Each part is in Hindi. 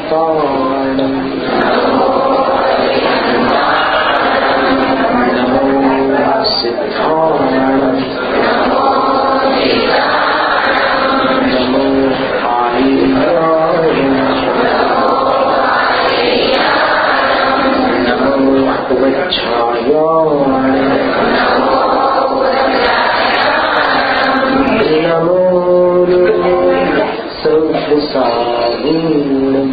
अभियन्ताणं नमो सिद्धाणं नमो आर्याणं नमो उपच्छायाणं नमो सर्वसाधूनं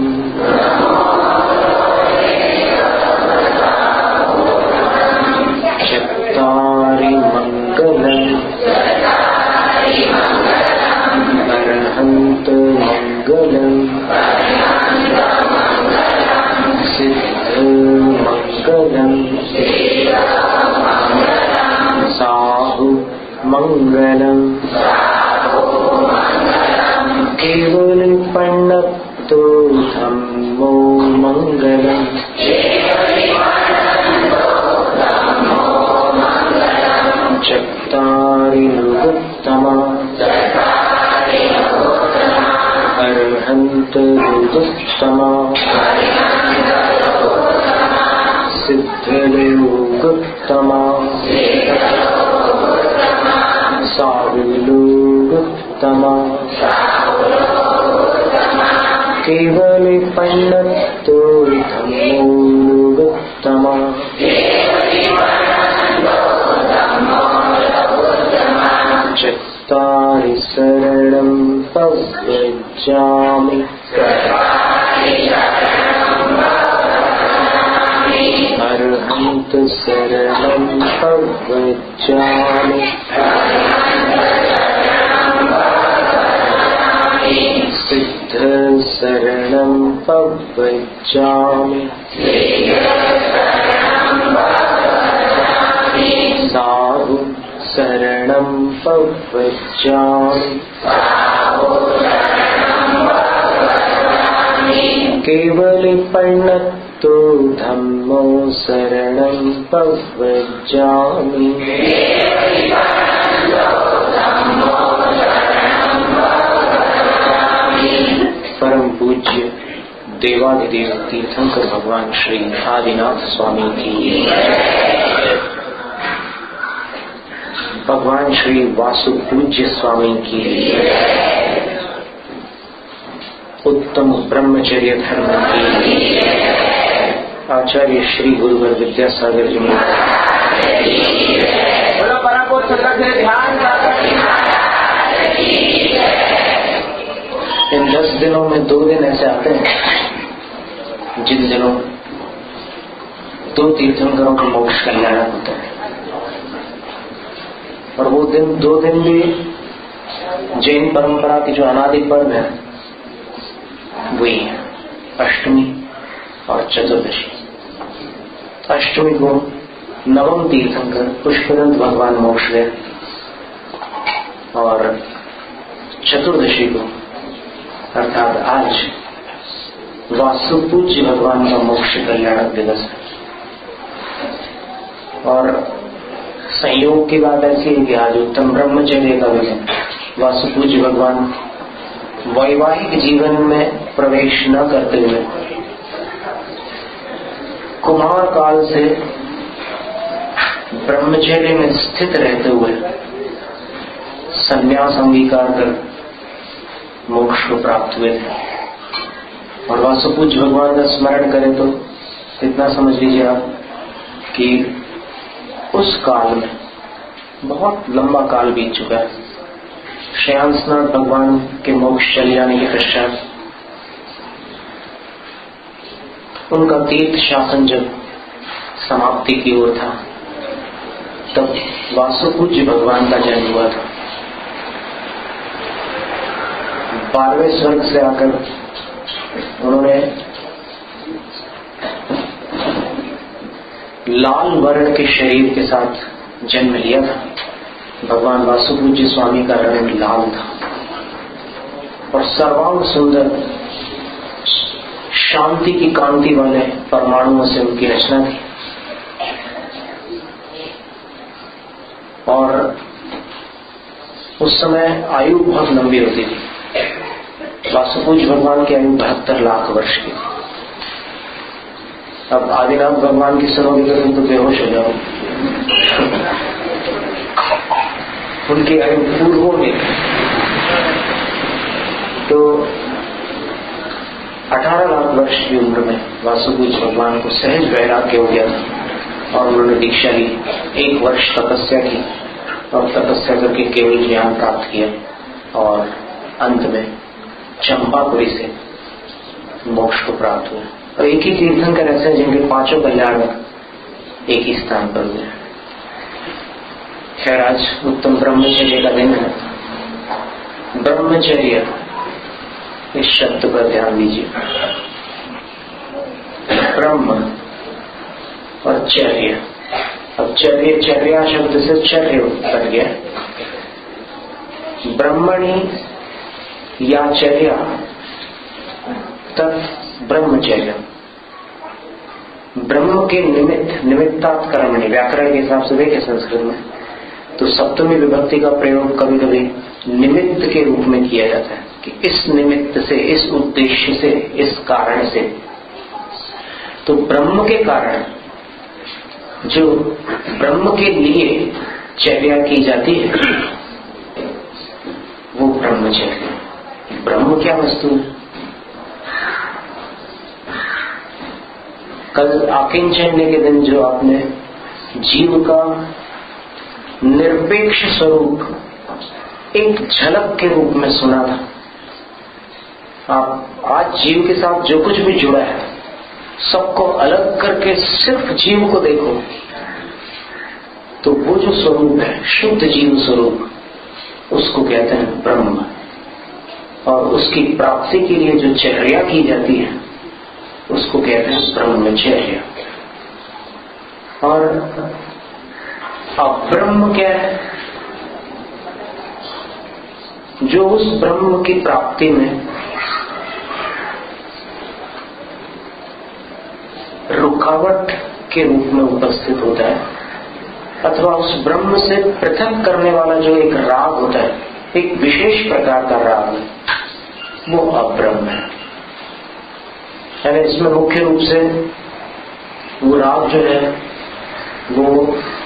चत्तारि मङ्गलम् अर्हन्त मङ्गलम् सिद्ध मङ्गलम् साहु मङ्गलम् केवल पण्णतो धम्मो मङ्गलम् चत्तारि युगोत्तमा अर्हन्त युगोत्तमा सिद्धयोगोत्तमा साहुलोगोत्तमा केवल पण्णतो धम्मो योगोत्तमा चत्तारि शरणं प्रव्रजामि अर्हन्त शरणं प्रव्रजामि सिद्ध शरणं प्रव्रजामि साहु शरणं प्रव्रजामि केवल पण्णतो धम्मो शरणं प्रव्रजामि परम पूज्य देवाधिदेव तीर्थंकर भगवान श्री आदिनाथ स्वामी की, भगवान श्री वासु पूज्य स्वामी की, उत्तम ब्रह्मचर्य धर्म की, आचार्य श्री गुरुवर विद्यासागर जी इन 10 दिनों में 2 दिन ऐसे आते हैं जिन दिनों 2 तीर्थंकरों का मोक्ष कल्याण होता है, और वो दिन 2 दिन भी जैन परंपरा की जो अनादि पर्व है वही है अष्टमी और चतुर्दशी। अष्टमी को नवम तीर्थंकर पुष्पदंत भगवान मोक्ष गए और चतुर्दशी को अर्थात आज वासु पूज्य भगवान का मोक्ष कल्याणक दिवस है। और संयोग की बात ऐसी है कि आज उत्तम ब्रह्मचर्य का भी है। वासु पूज्य भगवान वैवाहिक जीवन में प्रवेश न करते हुए कुमार काल से ब्रह्मचर्य में स्थित रहते हुए संन्यास अंगीकार कर मोक्ष को प्राप्त हुए थे। और वासुपूज्य भगवान का स्मरण करें तो इतना समझ लीजिए आप कि उस काल में बहुत लंबा काल बीत चुका है। श्रेयांसनाथ भगवान के मोक्ष चले जाने के पश्चात उनका तीर्थ शासन जब समाप्ति की ओर था तब वासुपूज्य भगवान का जन्म हुआ था। 12वें स्वर्ग से आकर उन्होंने लाल वर्ण के शरीर के साथ जन्म लिया था। भगवान वासुपूज्य स्वामी का रंग लाल था और सर्वांग सुंदर शांति की कांति वाले परमाणुओं से उनकी रचना थी। और उस समय आयु बहुत लंबी होती थी। वासुपूज भगवान की आयु 72 लाख वर्ष की। अब आदिनाथ भगवान की सुनोगे तो तुम तो बेहोश हो जाओ। उनकी आयु पूर्वों में तो 18 लाख वर्ष की उम्र में वासुपूज भगवान को सहज वैराग्य हो गया था और उन्होंने दीक्षा ली। 1 वर्ष तपस्या की और तपस्या करके केवल ज्ञान प्राप्त किया और अंत में चंपापुरी से मोक्ष को प्राप्त हुआ। और एक ही तीर्थंकर ऐसे हैं जिनके 5 कल्याण एक ही स्थान पर हुए। खैर आज उत्तम ब्रह्मचर्य का दिन है। ब्रह्मचर्य इस शब्द पर ध्यान दीजिए। ब्रह्म और चर्य, अब चर्या शब्द से चर्य बन गया। ब्रह्मणि या चर्या तत् ब्रह्मचर्य। ब्रह्म के निमित्तात् कर्मणि, व्याकरण के हिसाब से देखें संस्कृत में तो सप्तमी विभक्ति का प्रयोग कभी कभी निमित्त के रूप में किया जाता है कि इस निमित्त से, इस उद्देश्य से, इस कारण से। तो ब्रह्म के कारण, जो ब्रह्म के लिए चर्या की जाती है वो ब्रह्मचर्य। ब्रह्म क्या वस्तु है? कल आकिंचन्य के दिन जो आपने जीव का निरपेक्ष स्वरूप एक झलक के रूप में सुना था। आप आज जीव के साथ जो कुछ भी जुड़ा है सबको अलग करके सिर्फ जीव को देखो तो वो जो स्वरूप है, शुद्ध जीव स्वरूप, उसको कहते हैं ब्रह्म। और उसकी प्राप्ति के लिए जो चर्या की जाती है उसको कहते हैं ब्रह्मचर्य। और अब ब्रह्म क्या है? जो उस ब्रह्म की प्राप्ति में रुकावट के रूप में उपस्थित होता है, अथवा उस ब्रह्म से पृथक करने वाला जो एक राग होता है, एक विशेष प्रकार का राग, वो अब्रह्म है। यानी इसमें मुख्य रूप से वो राग जो है वो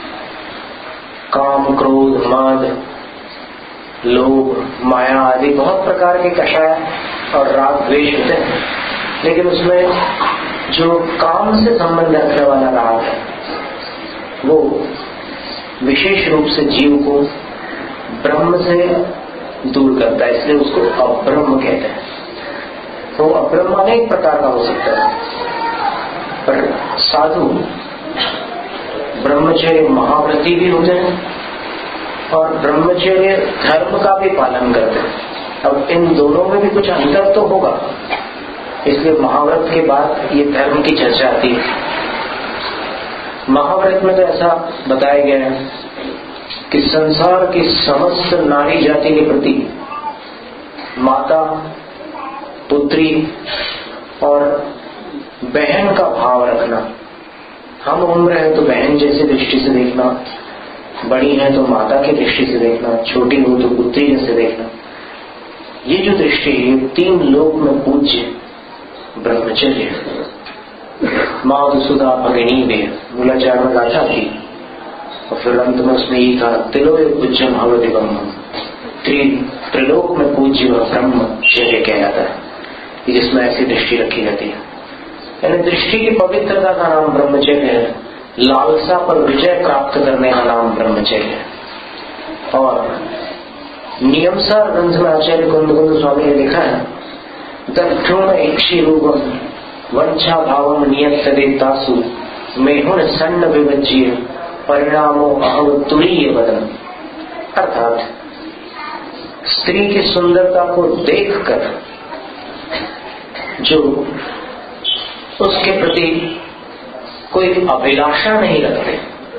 काम, क्रोध, मद, लोभ, माया आदि बहुत प्रकार के कषाय और राग द्वेष होते हैं। लेकिन उसमें जो काम से संबंध रखने वाला राग है वो विशेष रूप से जीव को ब्रह्म से दूर करता है, इसलिए उसको अब्रह्म कहते हैं। तो अब्रह्म अनेक प्रकार का हो सकता है, पर साधु ब्रह्मचर्य महाव्रती भी होते हैं और ब्रह्मचर्य धर्म का भी पालन करते हैं। अब इन दोनों में भी कुछ अंतर तो होगा, इसलिए महाव्रत के बाद ये धर्म की चर्चा आती है। महाव्रत में तो ऐसा बताया गया है कि संसार की समस्त नारी जाति के प्रति माता, पुत्री और बहन का भाव रखना। हम उम्र है तो बहन जैसी दृष्टि से देखना, बड़ी है तो माता की दृष्टि से देखना, छोटी हो तो पुत्री जैसे देखना। ये जो दृष्टि है 3 लोक में पूज्य ब्रह्मचर्य। माधुसुधा भगिनी में मूलाचार में गाथा थी और फिर अंत में उसमें ये कहा तिलोय पूज्यम भवति ब्रह्म। त्रिलोक में पूज्य ब्रह्मचर्य कहलाता है, जिसमें ऐसी दृष्टि रखी जाती है। यानी दृष्टि की पवित्रता का नाम ब्रह्मचर्य है, लालसा पर विजय प्राप्त करने का नाम ब्रह्मचर्य है। और नियमसार ग्रंथ में आचार्य कुंद स्वामी ने लिखा है दक्षुण इक्षी रूपम वंशा भावम नियतदेतासु मेहुन सन्न विभज्य परिणामो अहम तुरीय वदन। अर्थात स्त्री की सुंदरता को देखकर जो उसके प्रति कोई अभिलाषा नहीं रखते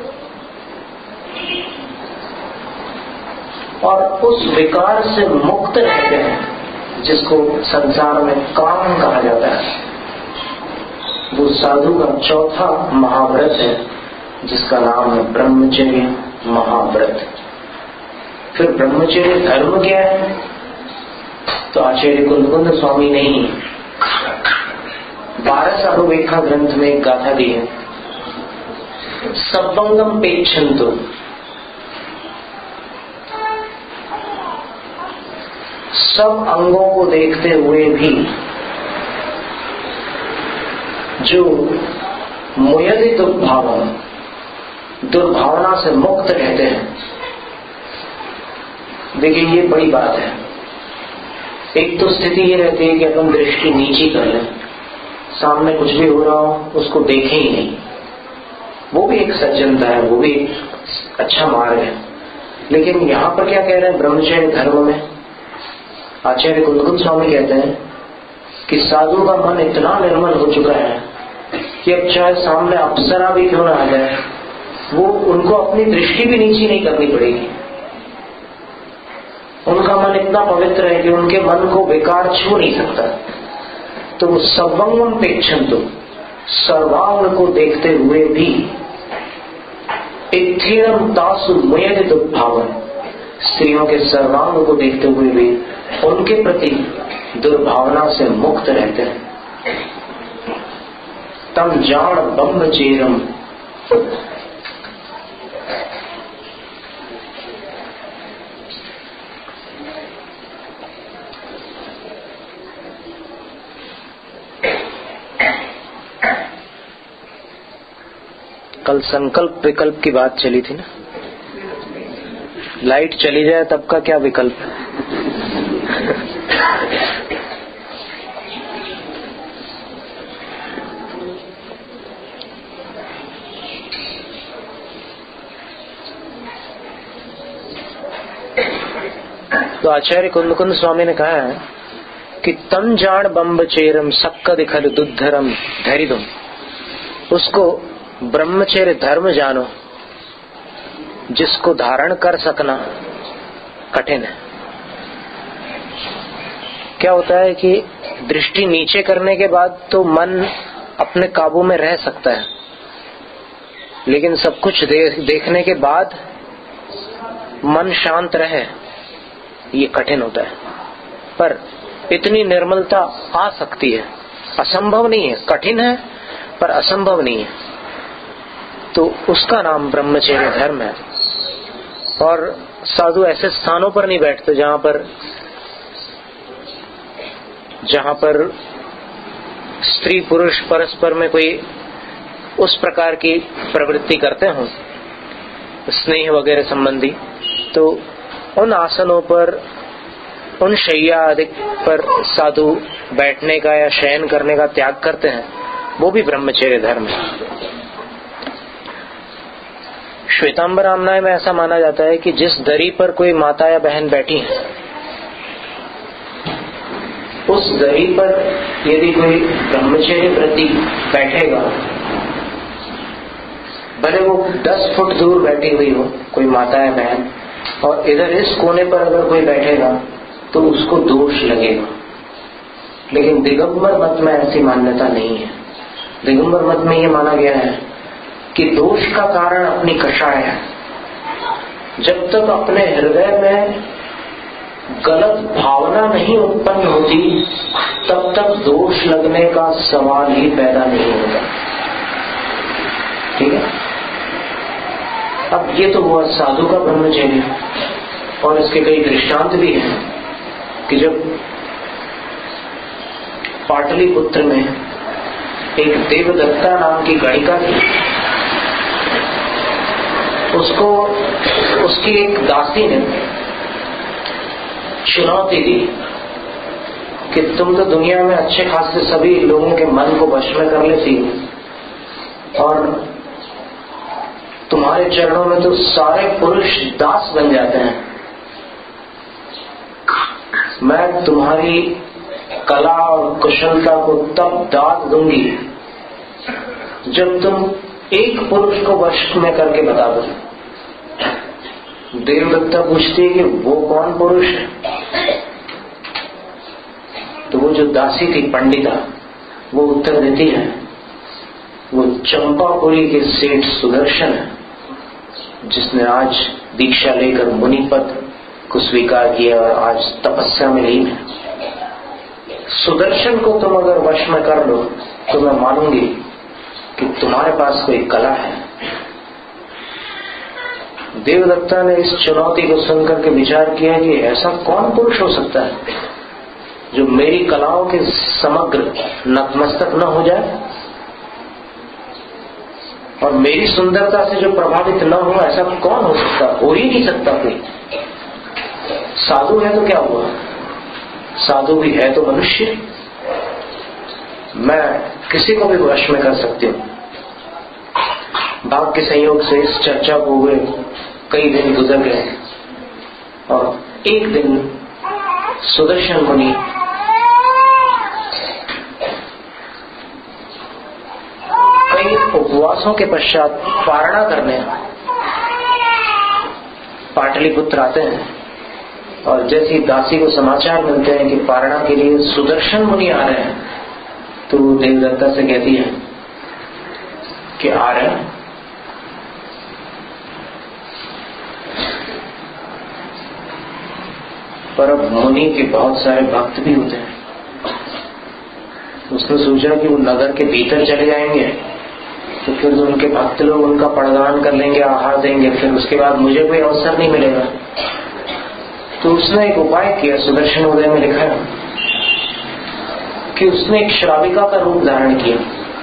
और उस विकार से मुक्त रहते हैं जिसको संसार में काम कहा जाता है, वो साधु का चौथा महाव्रत है जिसका नाम है ब्रह्मचर्य महाव्रत। फिर ब्रह्मचर्य धर्म क्या है? तो आचार्य कुंद स्वामी ने ही 12 सार्ववेखा ग्रंथ में एक गाथा दी है, सब्बंगम पेक्षन्तु, सब अंगों को देखते हुए भी जो मुयदि दुर्भावना से मुक्त रहते हैं। देखिए ये बड़ी बात है। एक तो स्थिति ये रहती है कि अपन दृष्टि नीची कर लें, सामने कुछ भी हो रहा हो उसको देखें ही नहीं, वो भी एक सज्जनता है, वो भी एक अच्छा मार्ग है। लेकिन यहाँ पर क्या कह रहे हैं ब्रह्मचर्य धर्म में? आचार्य कुंद स्वामी कहते हैं कि साधु का मन इतना निर्मल हो चुका है कि अब चाहे सामने अप्सरा भी क्यों ना आ जाए, वो उनको अपनी दृष्टि भी नीची नहीं करनी पड़ेगी। उनका मन इतना पवित्र है कि उनके मन को विकार छू नहीं सकता। तो वो सर्वंगम पेक्षन्तु, सर्वांग को देखते हुए भी इत्थीरम तासु मुयदि दुर्भावन, स्त्रियों के सर्वांग को देखते हुए भी उनके प्रति दुर्भावना से मुक्त रहते हैं। तम जाण बम्ब चेरम, कल संकल्प विकल्प की बात चली थी ना, लाइट चली जाए तब का क्या विकल्प है? तो आचार्य कुंद स्वामी ने कहा है कि तम जाण बम्ब चेरम सक्क दिखल दुद्धरम धरिदुम, उसको ब्रह्मचर्य धर्म जानो जिसको धारण कर सकना कठिन है। क्या होता है कि दृष्टि नीचे करने के बाद तो मन अपने काबू में रह सकता है, लेकिन सब कुछ देखने के बाद मन शांत रहे ये कठिन होता है। पर इतनी निर्मलता आ सकती है, असंभव नहीं है, कठिन है पर असंभव नहीं है। तो उसका नाम ब्रह्मचर्य धर्म है। और साधु ऐसे स्थानों पर नहीं बैठते जहां पर स्त्री पुरुष परस्पर में कोई उस प्रकार की प्रवृत्ति करते हों, स्नेह वगैरह संबंधी। तो उन आसनों पर, उन शैया आदि पर साधु बैठने का या शयन करने का त्याग करते हैं, वो भी ब्रह्मचर्य धर्म है। श्वेतांबर आमनाय में ऐसा माना जाता है कि जिस दरी पर कोई माता या बहन बैठी है, उस दरी पर यदि कोई ब्रह्मचर्य व्रती बैठेगा, भले वो 10 फुट दूर बैठी हुई हो कोई माता या बहन, और इधर इस कोने पर अगर कोई बैठेगा तो उसको दोष लगेगा। लेकिन दिगंबर मत में ऐसी मान्यता नहीं है। दिगंबर मत में ये माना गया है कि दोष का कारण अपनी कषाय है। जब तक अपने हृदय में गलत भावना नहीं उत्पन्न होती, तब तक दोष लगने का सवाल ही पैदा नहीं होता। ठीक है। अब ये तो हुआ साधु का ब्रह्मचर्य, और इसके कई दृष्टांत भी हैं कि जब पाटलिपुत्र में एक देवदत्ता नाम की गणिका थी, उसको उसकी एक दासी ने चुनौती दी कि तुम तो दुनिया में अच्छे खासे सभी लोगों के मन को वश में कर लेती हो, और तुम्हारे चरणों में तो सारे पुरुष दास बन जाते हैं। मैं तुम्हारी कला और कुशलता को तब दाद दूंगी जब तुम एक पुरुष को वश में करके बता दो। देवदत्ता पूछती है कि वो कौन पुरुष है? तो वो जो दासी थी पंडिता, वो उत्तर देती है, वो चंपापुरी के सेठ सुदर्शन है, जिसने आज दीक्षा लेकर मुनि पद को स्वीकार किया और आज तपस्या में लीन है। सुदर्शन को तुम अगर वश में कर लो तो मैं मानूंगी कि तुम्हारे पास कोई कला है। देवदत्ता ने इस चुनौती को सुनकर के विचार किया कि ऐसा कौन पुरुष हो सकता है जो मेरी कलाओं के समग्र नतमस्तक न हो जाए और मेरी सुंदरता से जो प्रभावित न हो। ऐसा कौन हो सकता? हो ही नहीं सकता कोई। साधु है तो क्या हुआ, साधु भी है तो मनुष्य। मैं किसी को भी वश में कर सकती हूँ। भाग्य के संयोग से इस चर्चा को हुए कई दिन गुजर गए और एक दिन सुदर्शन मुनि कई उपवासों के पश्चात पारणा करने पाटलिपुत्र आते हैं और जैसे ही दासी को समाचार मिलते हैं कि पारणा के लिए सुदर्शन मुनि आ रहे हैं तो देवदत्ता से कहती है कि आ रहे हैं। पर अब मुनि के बहुत सारे भक्त भी होते हैं। उसने सोचा कि वो नगर के भीतर चले जाएंगे तो फिर तो उनके भक्त लोग उनका पड़गान कर लेंगे, आहार देंगे, फिर उसके बाद मुझे कोई अवसर नहीं मिलेगा। तो उसने एक उपाय किया। सुदर्शन उदय में लिखा है कि उसने एक श्राविका का रूप धारण किया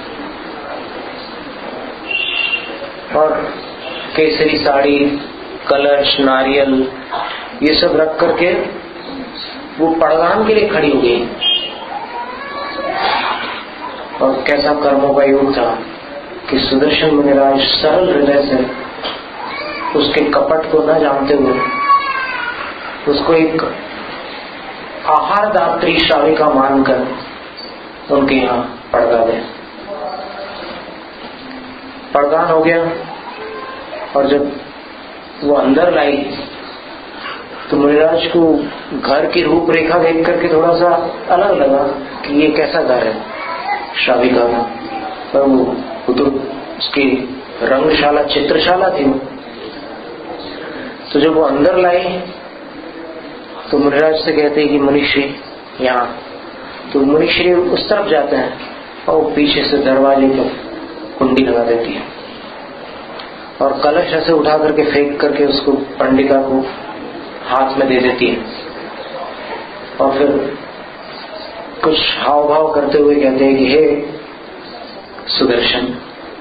और केसरी साड़ी, कलश, नारियल ये सब रख करके वो पड़गान के लिए खड़ी हो गई। और कैसा कर्मों का योग था कि सुदर्शन मुनिराज सरल हृदय से उसके कपट को न जानते हुए उसको एक आहार दात्री श्राविका मानकर उनके यहाँ पड़गा गए। पड़गान हो गया और जब वो अंदर लाई तो मुनिराज को घर की रूपरेखा देख करके थोड़ा सा अलग लगा कि ये कैसा घर है श्राविका का। पर वो तो उसकी रंगशाला, चित्रशाला थी। तो जब वो अंदर लाई तो मुनिराज से कहते हैं कि मुनिश्री यहाँ। तो मुनिश्री उस तरफ जाते हैं और पीछे से दरवाजे पर कुंडी लगा देती है और कलश ऐसे उठा करके फेंक करके उसको पंडिता को हाथ में दे देती है और फिर कुछ हाव भाव करते हुए कहते हैं कि हे सुदर्शन,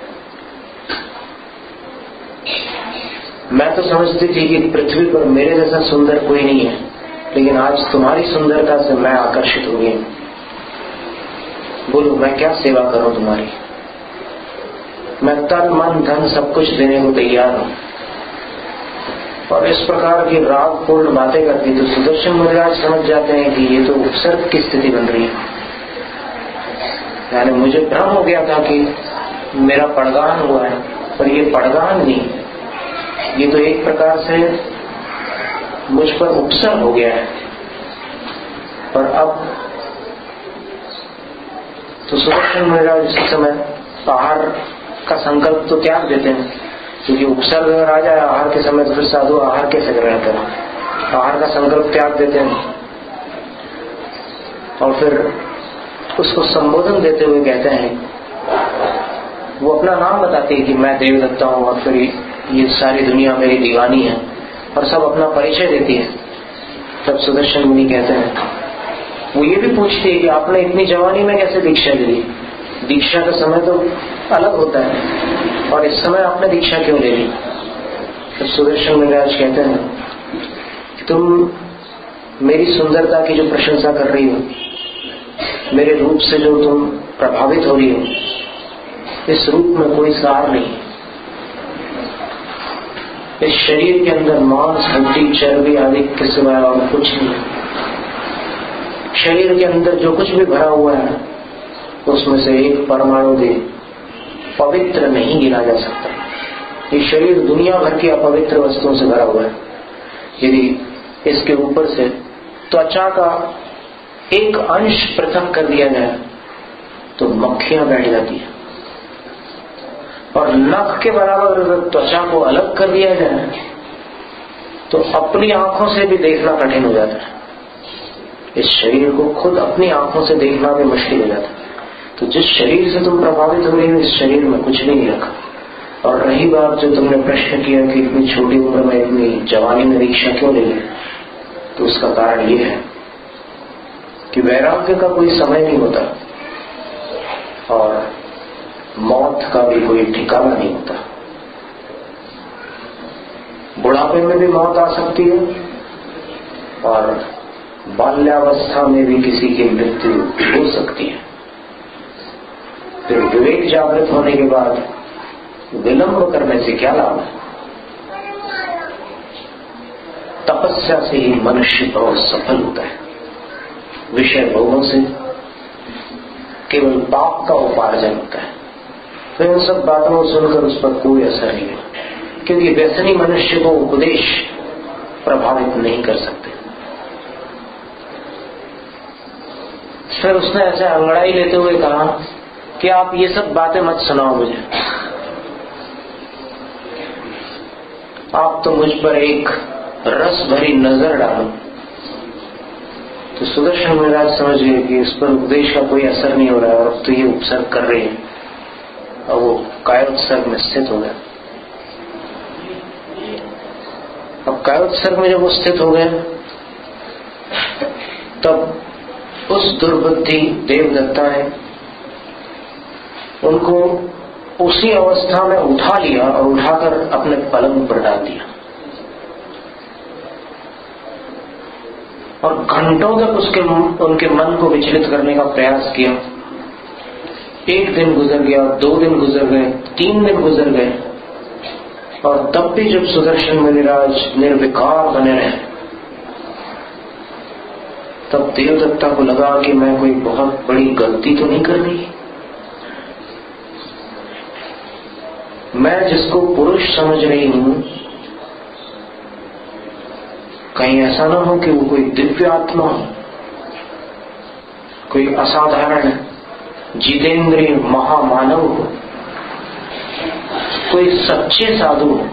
मैं तो समझती थी कि पृथ्वी पर मेरे जैसा सुंदर कोई नहीं है, लेकिन आज तुम्हारी सुंदरता से मैं आकर्षित हो गई। बोलो मैं क्या सेवा करूं तुम्हारी? मैं तन मन धन सब कुछ देने को तैयार हूं। और इस प्रकार की रागपूर्ण बातें करती तो सुदर्शन मुनिराज समझ जाते हैं कि ये तो उपसर्ग की स्थिति बन रही है। यानी मुझे भ्रम हो गया था कि मेरा पड़गान हुआ है, पर ये पड़गान नहीं, ये तो एक प्रकार से मुझ पर उपसर्ग हो गया है। पर अब तो सुदर्शन मुनिराज इस समय आहार का संकल्प तो त्याग देते हैं, क्योंकि उपसर्ग अगर आ जाए आहार के समय तो फिर साधु आहार कैसे ग्रहण करें। आहार का संकल्प त्याग देते हैं और फिर उसको संबोधन देते हुए कहते हैं, वो अपना नाम बताती है कि मैं देवदत्ता हूं और फिर ये सारी दुनिया मेरी दीवानी है और सब अपना परिचय देती है। तब सुदर्शन मुनि कहते हैं, वो ये भी पूछती है कि आपने इतनी जवानी में कैसे दीक्षा ली? दीक्षा का समय तो अलग होता है और इस समय आपने दीक्षा क्यों ले ली? तो सुदर्शन मुनिराज कहते हैं, तुम मेरी सुंदरता की जो प्रशंसा कर रही हो, मेरे रूप से जो तुम प्रभावित हो रही हो, इस रूप में कोई सार नहीं। इस शरीर के अंदर मांस, हड्डी, चर्बी आदि के सिवाय और कुछ नहीं। शरीर के अंदर जो कुछ भी भरा हुआ है उसमें से एक परमाणु भी पवित्र नहीं गिना जा सकता। ये शरीर दुनिया भर की अपवित्र वस्तुओं से भरा हुआ है। यदि इसके ऊपर से त्वचा का एक अंश पृथक कर दिया जाए तो मक्खियां बैठ जाती है, और नख के बराबर अगर त्वचा को अलग कर दिया जाए तो अपनी आंखों से भी देखना कठिन हो जाता है। इस शरीर को खुद अपनी आंखों से देखना भी मुश्किल हो जाता है। तो जिस शरीर से तुम प्रभावित हो रही हो, इस शरीर में कुछ नहीं रखा। और रही बात जो तुमने प्रश्न किया कि इतनी छोटी उम्र में इतनी जवानी में दीक्षा क्यों ले ली, तो उसका कारण ये है कि वैराग्य का कोई समय नहीं होता और मौत का भी कोई ठिकाना नहीं होता। बुढ़ापे में भी मौत आ सकती है और बाल्यावस्था में भी किसी की मृत्यु हो सकती है। फिर विवेक जागृत होने के बाद विलंब करने से क्या लाभ है? तपस्या से ही मनुष्य बहुत सफल होता है। विषय भोगों से केवल पाप का उपार्जन होता है। तो इन सब बातों को सुनकर उस पर कोई असर नहीं है, क्योंकि व्यसनी मनुष्य को उपदेश प्रभावित नहीं कर सकते। फिर उसने ऐसे अंगड़ाई लेते हुए कहा कि आप ये सब बातें मत सुनाओ मुझे, आप तो मुझ पर एक रस भरी नजर डालो। तो सुदर्शन महाराज समझ गए कि इस पर उपदेश का कोई असर नहीं हो रहा है और अब तो ये उपसर्ग कर रही है, और वो कायोत्सर्ग में स्थित हो गया। अब कायोत्सर्ग में जब वो स्थित हो गए तब उस दुर्बुद्धि देवदत्ता ने उनको उसी अवस्था में उठा लिया और उठाकर अपने पलंग पर डाल दिया और घंटों तक उनके मन को विचलित करने का प्रयास किया। 1 दिन गुजर गया, 2 दिन गुजर गए, 3 दिन गुजर गए, और तब भी जब सुदर्शन मुनिराज निर्विकार बने रहे, तब देवदत्ता को लगा कि मैं कोई बहुत बड़ी गलती तो नहीं कर रही। मैं जिसको पुरुष समझ रही हूं, कहीं ऐसा ना हो कि वो कोई दिव्य आत्मा हो, कोई असाधारण जितेंद्रिय महामानव हो, कोई सच्चे साधु हो।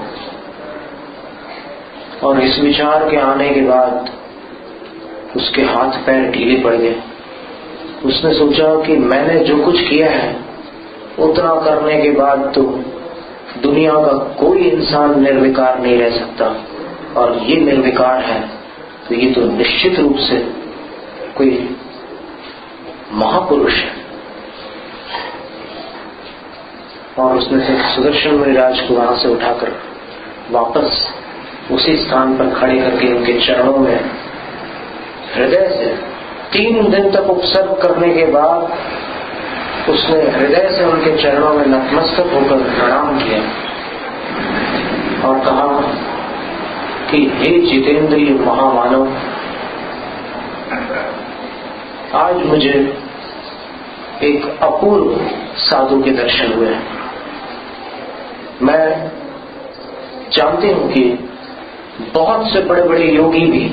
और इस विचार के आने के बाद उसके हाथ पैर ढीले पड़ गए। उसने सोचा कि मैंने जो कुछ किया है उतना करने के बाद तो दुनिया का कोई इंसान निर्विकार नहीं रह सकता, और ये निर्विकार है तो ये तो निश्चित रूप से कोई महापुरुष है। और उसने सुदर्शन मुनिराज को वहां से उठाकर वापस उसी स्थान पर खड़े करके उनके चरणों में हृदय से 3 दिन तक उपसर्ग करने के बाद उसने हृदय से उनके चरणों में नतमस्तक होकर प्रणाम किया और कहा कि हे जितेंद्रिय महामानव, आज मुझे एक अपूर्व साधु के दर्शन हुए। मैं जानती हूं कि बहुत से बड़े बड़े योगी भी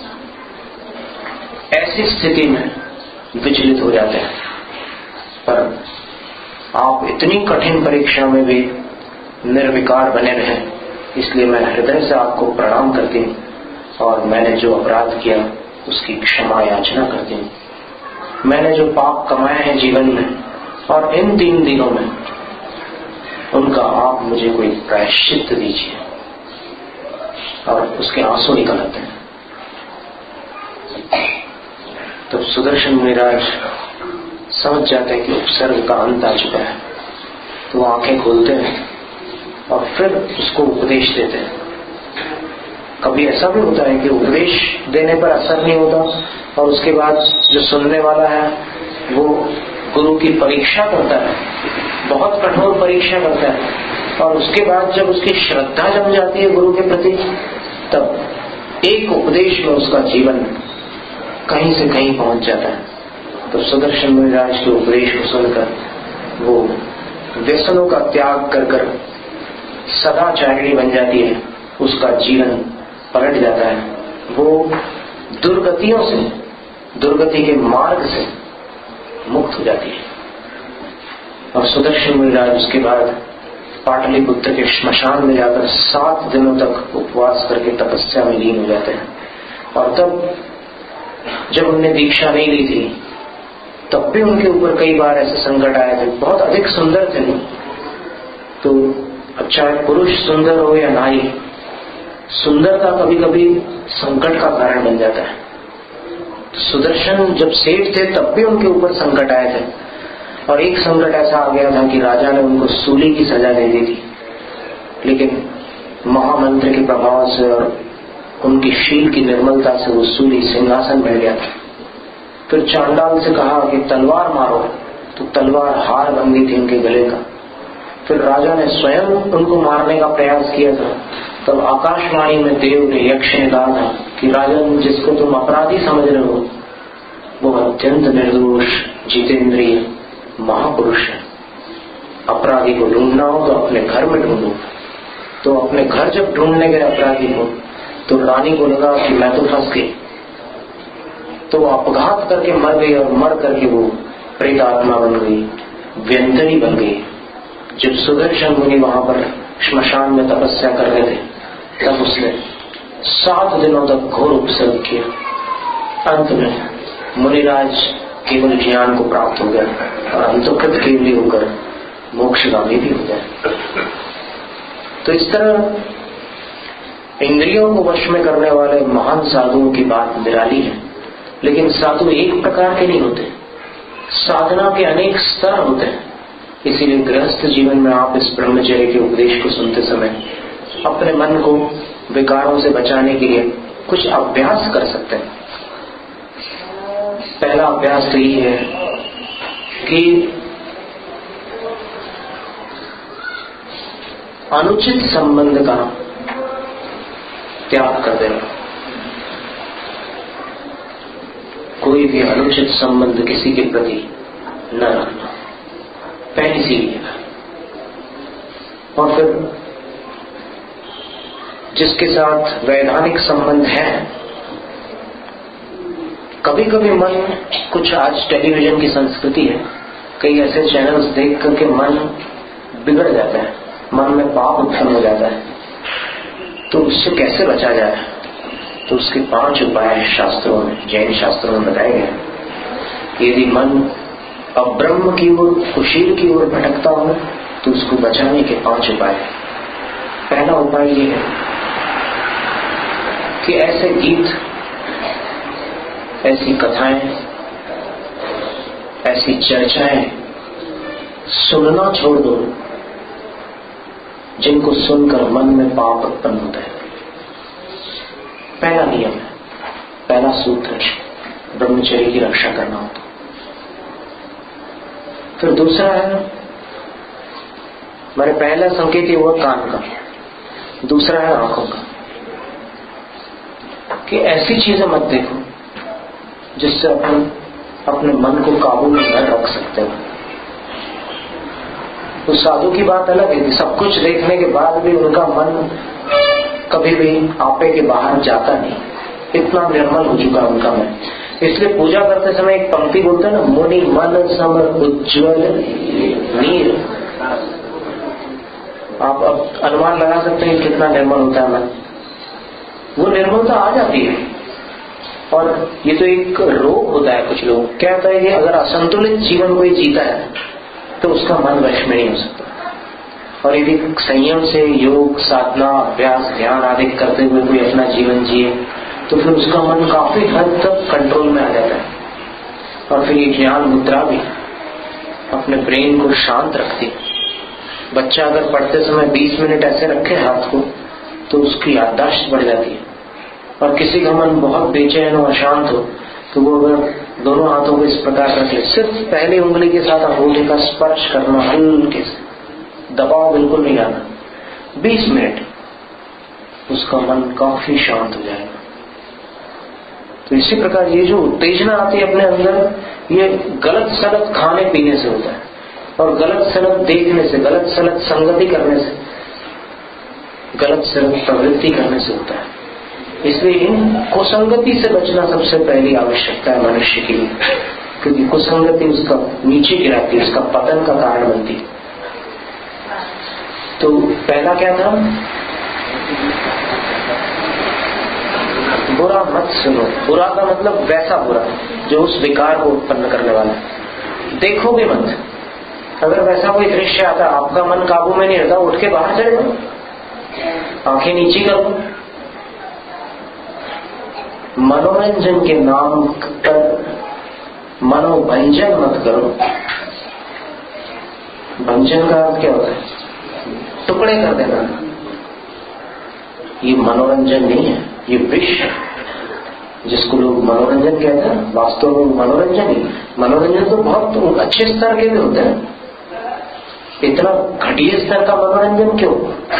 ऐसी स्थिति में विचलित हो जाते हैं, पर आप इतनी कठिन परीक्षा में भी निर्विकार बने रहे, इसलिए मैं हृदय से आपको प्रणाम करती हूँ और मैंने जो अपराध किया उसकी क्षमा याचना करती हूँ। मैंने जो पाप कमाए हैं जीवन में और इन 3 दिनों में, उनका आप मुझे कोई प्रायश्चित दीजिए। और उसके आंसू निकल आते हैं। तो सुदर्शन मुनिराज समझ जाते हैं कि उपसर्ग का अंत आ चुका है, तो वो आंखें खोलते हैं और फिर उसको उपदेश देते हैं। कभी ऐसा भी होता है कि उपदेश देने पर असर नहीं होता और उसके बाद जो सुनने वाला है वो गुरु की परीक्षा करता है, बहुत कठोर परीक्षा करता है, और उसके बाद जब उसकी श्रद्धा जम जाती है गुरु के प्रति, तब एक उपदेश में उसका जीवन कहीं से कहीं पहुंच जाता है। तो सुदर्शन मुनिराज के उपदेश को सुनकर वो व्यसनों का त्याग कर कर सदाचारिणी बन जाती है, उसका जीवन पलट जाता है। वो दुर्गतियों से, दुर्गति के मार्ग से मुक्त हो जाती है। और सुदर्शन मुनिराज उसके बाद पाटलिपुत्र के श्मशान में जाकर 7 दिनों तक उपवास करके तपस्या में लीन हो जाते हैं। और तब जब उनने दीक्षा नहीं ली थी तब भी उनके ऊपर कई बार ऐसे संकट आए थे। बहुत अधिक सुंदर थे नहीं तो अब चाहे पुरुष सुंदर हो या नारी, सुंदरता कभी कभी संकट का कारण बन जाता है। सुदर्शन जब सेठ थे तब भी उनके ऊपर संकट आए थे और एक संकट ऐसा आ गया था कि राजा ने उनको सूली की सजा दे दी थी, लेकिन महामंत्र के प्रभाव से और उनकी शील की निर्मलता से वो सूली सिंहासन बैठ गया था। फिर चांडाल से कहा कि तलवार मारो, तो तलवार हार बन गई थी उनके गले का। फिर राजा ने स्वयं उनको मारने का प्रयास किया था। तब आकाशवाणी में देव ने, यक्ष ने कहा था कि राजन, जिसको तुम अपराधी समझ रहे हो वो अत्यंत निर्दोष जितेंद्रिय महापुरुष है। अपराधी को ढूंढना हो तो अपने घर में ढूंढो। तो अपने घर जब ढूंढने गए अपराधी को तो रानी को लगा कि मैं तो फंस गई, तो वो अपघात करके मर गई और मर करके वो प्रेत आत्मा बन गई, व्यंतरी बन गई। जब सुदर्शन मुनि वहां पर श्मशान में तपस्या कर रहे थे तब उसने 7 दिनों तक घोर उपसर्ग किया। अंत में मुनिराज केवल ज्ञान को प्राप्त हो गया और अंतःकृत केवली होकर मोक्षगामी भी हो गया। तो इस तरह इंद्रियों को वश में करने वाले महान साधुओं की बात निराली है, लेकिन साधु एक प्रकार के नहीं होते, साधना के अनेक स्तर होते हैं। इसीलिए गृहस्थ जीवन में आप इस ब्रह्मचर्य के उपदेश को सुनते समय अपने मन को विकारों से बचाने के लिए कुछ अभ्यास कर सकते हैं। पहला अभ्यास तो ये है कि अनुचित संबंध का त्याग कर देना। कोई भी अनुचित संबंध किसी के प्रति न रखना, पहली सीढ़ी है। और फिर जिसके साथ वैधानिक संबंध है, कभी कभी मन कुछ, आज टेलीविजन की संस्कृति है, कई ऐसे चैनल्स देख करके मन बिगड़ जाता है, मन में पाप उत्पन्न हो जाता है। तो उससे कैसे बचा जाए? तो उसके 5 उपाय शास्त्रों में, जैन शास्त्रों में बताए गए। यदि मन अब्रह्म की ओर, कुशील की ओर भटकता हो तो उसको बचाने के 5 उपाय। पहला उपाय ये है कि ऐसे गीत, ऐसी कथाएं, ऐसी चर्चाएं सुनना छोड़ दो जिनको सुनकर मन में पाप उत्पन्न होता है। पहला नियम है, पहला सूत्र ब्रह्मचर्य की रक्षा करना होता। फिर दूसरा है, मेरे पहला संकेत ये हुआ कान का, दूसरा है आंखों का, कि ऐसी चीजें मत देखो जिससे अपने मन को काबू में न रख सकते हो। तो साधु की बात अलग है कि सब कुछ देखने के बाद भी उनका मन कभी भी आपे के बाहर जाता नहीं, इतना निर्मल हो चुका उनका मन। इसलिए पूजा करते समय एक पंक्ति बोलते हैं ना, मुनि मन सम उज्ज्वल नीर। आप अब अनुमान लगा सकते हैं कितना निर्मल होता है मन। वो निर्मलता आ जाती है। और ये तो एक रोग होता है कुछ लोग, क्या होता है कि अगर असंतुलित जीवन कोई जीता है तो उसका मन वश में नहीं हो सकता। और यदि संयम से योग, साधना, अभ्यास, ध्यान आदि करते हुए कोई अपना जीवन जिए तो फिर उसका मन काफी हद तक कंट्रोल में आ जाता है। और फिर ये ज्ञान मुद्रा भी अपने ब्रेन को शांत रखती है। बच्चा अगर पढ़ते समय 20 मिनट ऐसे रखे हाथ को तो उसकी याददाश्त बढ़ जाती है। और किसी का मन बहुत बेचैन और अशांत हो तो वो अगर दोनों हाथों को इस प्रकार रख ले, सिर्फ पहली उंगली के साथ अंगूठे का स्पर्श करना, हल्के से, दबाव बिल्कुल नहीं आना, 20 मिनट, उसका मन काफी शांत हो जाएगा। तो इसी प्रकार ये जो उत्तेजना आती है अपने अंदर, ये गलत सलत खाने पीने से होता है, और गलत सलत देखने से, गलत सलत संगति करने से, गलत सलत प्रवृत्ति करने से होता है। इसलिए इन कुसंगति से बचना सबसे पहली आवश्यकता है मनुष्य के लिए, क्योंकि कुसंगति उसका नीचे गिराती है, उसका पतन का कारण बनती है। तो पहला क्या था? बुरा मत सुनो। बुरा का मतलब वैसा बुरा जो उस विकार को उत्पन्न करने वाला। देखो भी मत। अगर वैसा कोई दृश्य आता, आपका मन काबू में नहीं रहता, उठ के बाहर चले जाओ, आंखें नीची करो। मनोरंजन के नाम पर मनोभंजन मत करो। भंजन का अर्थ क्या होता है? टुकड़े कर देना। ये मनोरंजन नहीं है, ये विष है जिसको लोग मनोरंजन कहते हैं। वास्तव में मनोरंजन ही, मनोरंजन तो बहुत अच्छे स्तर के भी होते हैं। इतना घटिया स्तर का मनोरंजन क्यों?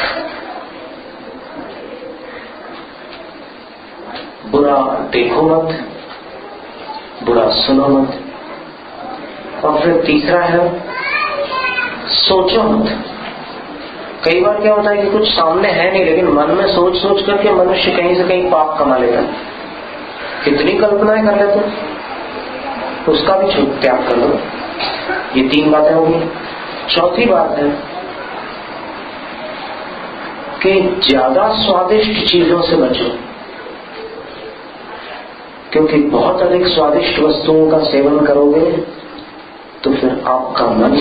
बुरा देखो मत, बुरा सुनो मत। और फिर तीसरा है सोचो मत। कई बार क्या होता है कि कुछ सामने है नहीं, लेकिन मन में सोच सोच करके मनुष्य कहीं से कहीं पाप कमा लेता है। कितनी कल्पनाएं कर लेते हैं, उसका भी त्याग कर लो। ये 3 बातें होंगी। चौथी बात है कि ज्यादा स्वादिष्ट चीजों से बचो, क्योंकि बहुत अधिक स्वादिष्ट वस्तुओं का सेवन करोगे तो फिर आपका मन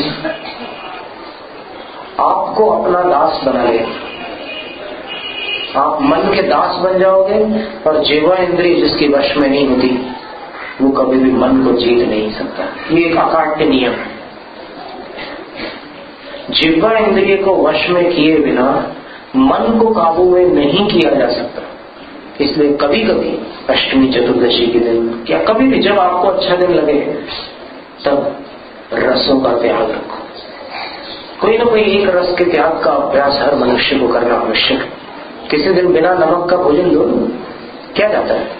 आपको अपना दास बना लेगा। आप मन के दास बन जाओगे और जिह्वा इंद्रिय जिसकी वश में नहीं होती वो कभी भी मन को जीत नहीं सकता। ये एक अकाट्य नियम है। जिह्वा इंद्रिय को वश में किए बिना मन को काबू में नहीं किया जा सकता। इसलिए कभी कभी अष्टमी चतुर्दशी के दिन या कभी भी जब आपको अच्छा दिन लगे तब रसों का त्याग रखो। कोई ना कोई एक रस के त्याग का अभ्यास हर मनुष्य को करना आवश्यक है। किसी दिन बिना नमक का भोजन लो, क्या जाता है?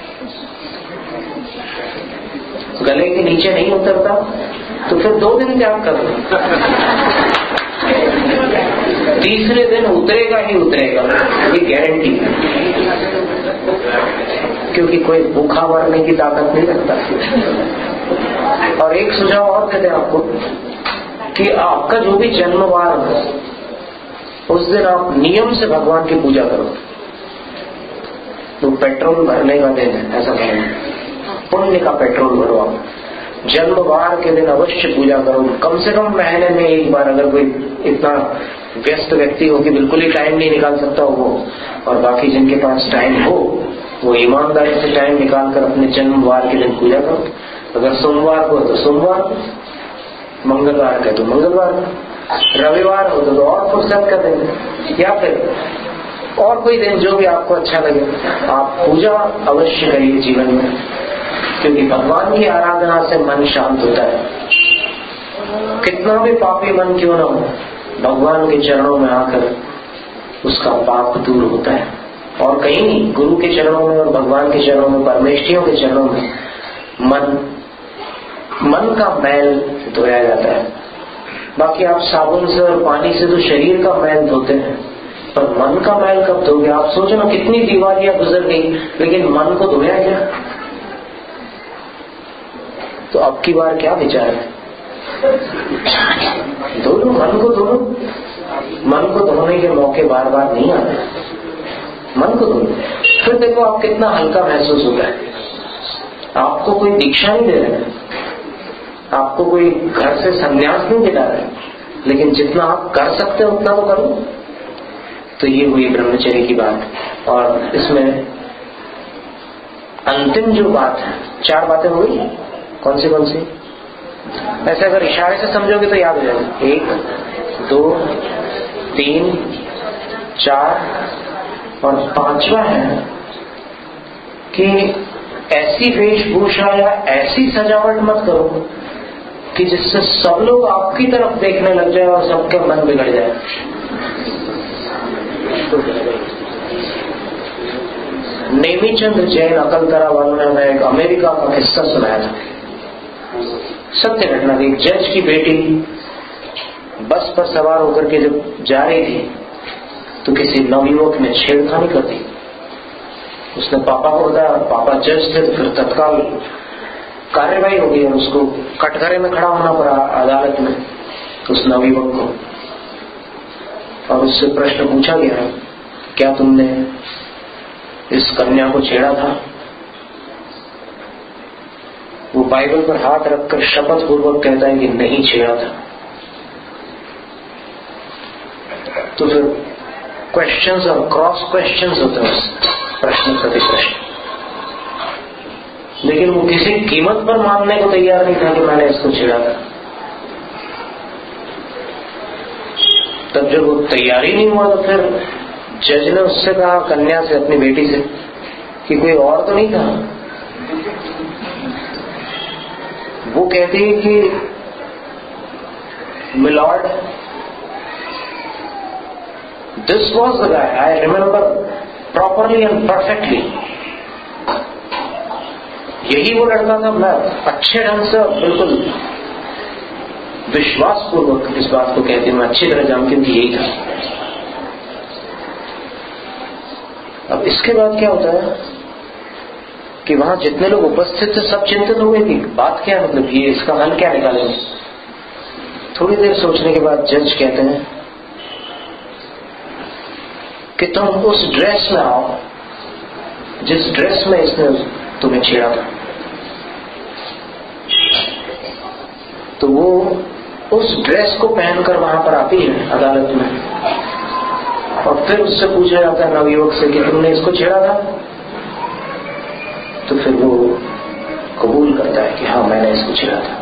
गले के नीचे नहीं उतरता तो फिर 2 दिन त्याग कर लो। तीसरे दिन उतरेगा ही उतरेगा, ये गारंटी है। क्योंकि कोई भूखा मरने की ताकत नहीं रखता। और एक सुझाव और देते हैं आपको कि आपका जो भी जन्मवार हो उस दिन आप नियम से भगवान की पूजा करो। तो पेट्रोल भरने का दिन है, ऐसा करें, पुण्य का पेट्रोल भरो। आप जन्मवार के दिन अवश्य पूजा करो। कम से कम महीने में एक बार। अगर कोई इतना व्यस्त व्यक्ति हो कि बिल्कुल ही टाइम नहीं निकाल सकता हो, और बाकी जिनके पास टाइम हो वो ईमानदारी से टाइम निकाल कर अपने जन्मवार के दिन पूजा करो। अगर सोमवार को तो सोमवार, मंगलवार का तो मंगलवार, रविवार हो तो और फुर्सत कर देंगे, या फिर और कोई दिन जो भी आपको अच्छा लगे। आप पूजा अवश्य करिए जीवन में, क्योंकि भगवान की आराधना से मन शांत होता है। कितना भी पापी मन क्यों न हो, भगवान के चरणों में आकर उसका पाप दूर होता है। और कहीं नहीं, गुरु के चरणों में और भगवान के चरणों में, परमेष्ठियों के चरणों में मन का मैल धोया जाता है। बाकी आप साबुन से और पानी से तो शरीर का मैल धोते हैं, पर मन का मैल कब धोगे? आप सोचो ना, कितनी दिवालियां गुजर गई लेकिन मन को धोया क्या? तो अब की बार क्या विचार है? धो लो, मन को धो लो। मन को धोने के मौके बार बार नहीं आते। मन को धो लो, फिर देखो आप कितना हल्का महसूस होता है। आपको कोई दीक्षा नहीं दे रहा है, आपको कोई घर से संन्यास नहीं दिला रहा है, लेकिन जितना आप कर सकते हो उतना तो करो। तो ये हुई ब्रह्मचर्य की बात। और इसमें अंतिम जो बात है, 4 बातें हुई। कौन सी कौन सी? ऐसे अगर इशारे से समझोगे तो याद हो जाएगा। 1 2 3 4 और 5वां है कि ऐसी वेशभूषा या ऐसी सजावट मत करो कि जिससे सब लोग आपकी तरफ देखने लग जाए और सबके मन बिगड़ जाए। नेमीचंद जैन अकलतरा वालों ने हमें एक अमेरिका का किस्सा सुनाया था। सत्य घटना थी। एक जज की बेटी बस पर सवार होकर के जब जा रही थी तो किसी नवयुवक ने छेड़खानी कर दी। उसने पापा को बताया, पापा जज थे, तो फिर तत्काल कार्यवाही हो गई और उसको कटघरे में खड़ा होना पड़ा अदालत में, उस नवयुवक को। और उससे प्रश्न पूछा गया, क्या तुमने इस कन्या को छेड़ा था? वो बाइबल पर हाथ रखकर शपथ पूर्वक कहता है कि नहीं छेड़ा था, तो फिर क्वेश्चंस और क्रॉस क्वेश्चंस होते हैं प्रश्न प्रति प्रश्न। लेकिन वो किसी कीमत पर मानने को तैयार नहीं था कि मैंने इसको छेड़ा था। तब जब वो तैयारी नहीं हुआ तो फिर जज ने उससे कहा, कन्या से, अपनी बेटी से, कि कोई और तो नहीं था। वो कहती है कि my lord, this was the guy, I remember properly and perfectly. यही वो लड़का था। मैं अच्छे ढंग से बिल्कुल विश्वास पूर्वक इस बात को कहती हूँ, मैं अच्छी तरह जानती हूँ कि यही था। अब इसके बाद क्या होता है कि वहां जितने लोग उपस्थित थे सब चिंतित हो गए कि बात क्या है, मतलब ये इसका हल क्या निकालेंगे। थोड़ी देर सोचने के बाद जज कहते हैं कि तुम उस ड्रेस में आओ जिस ड्रेस में इसने तुम्हें छेड़ा था। तो वो उस ड्रेस को पहनकर वहां पर आती है अदालत में, और फिर उससे पूछा जाता है नवयुवक से कि तुमने इसको छेड़ा था। तो फिर वो कबूल करता है कि हाँ, मैंने इसको छेड़ा था।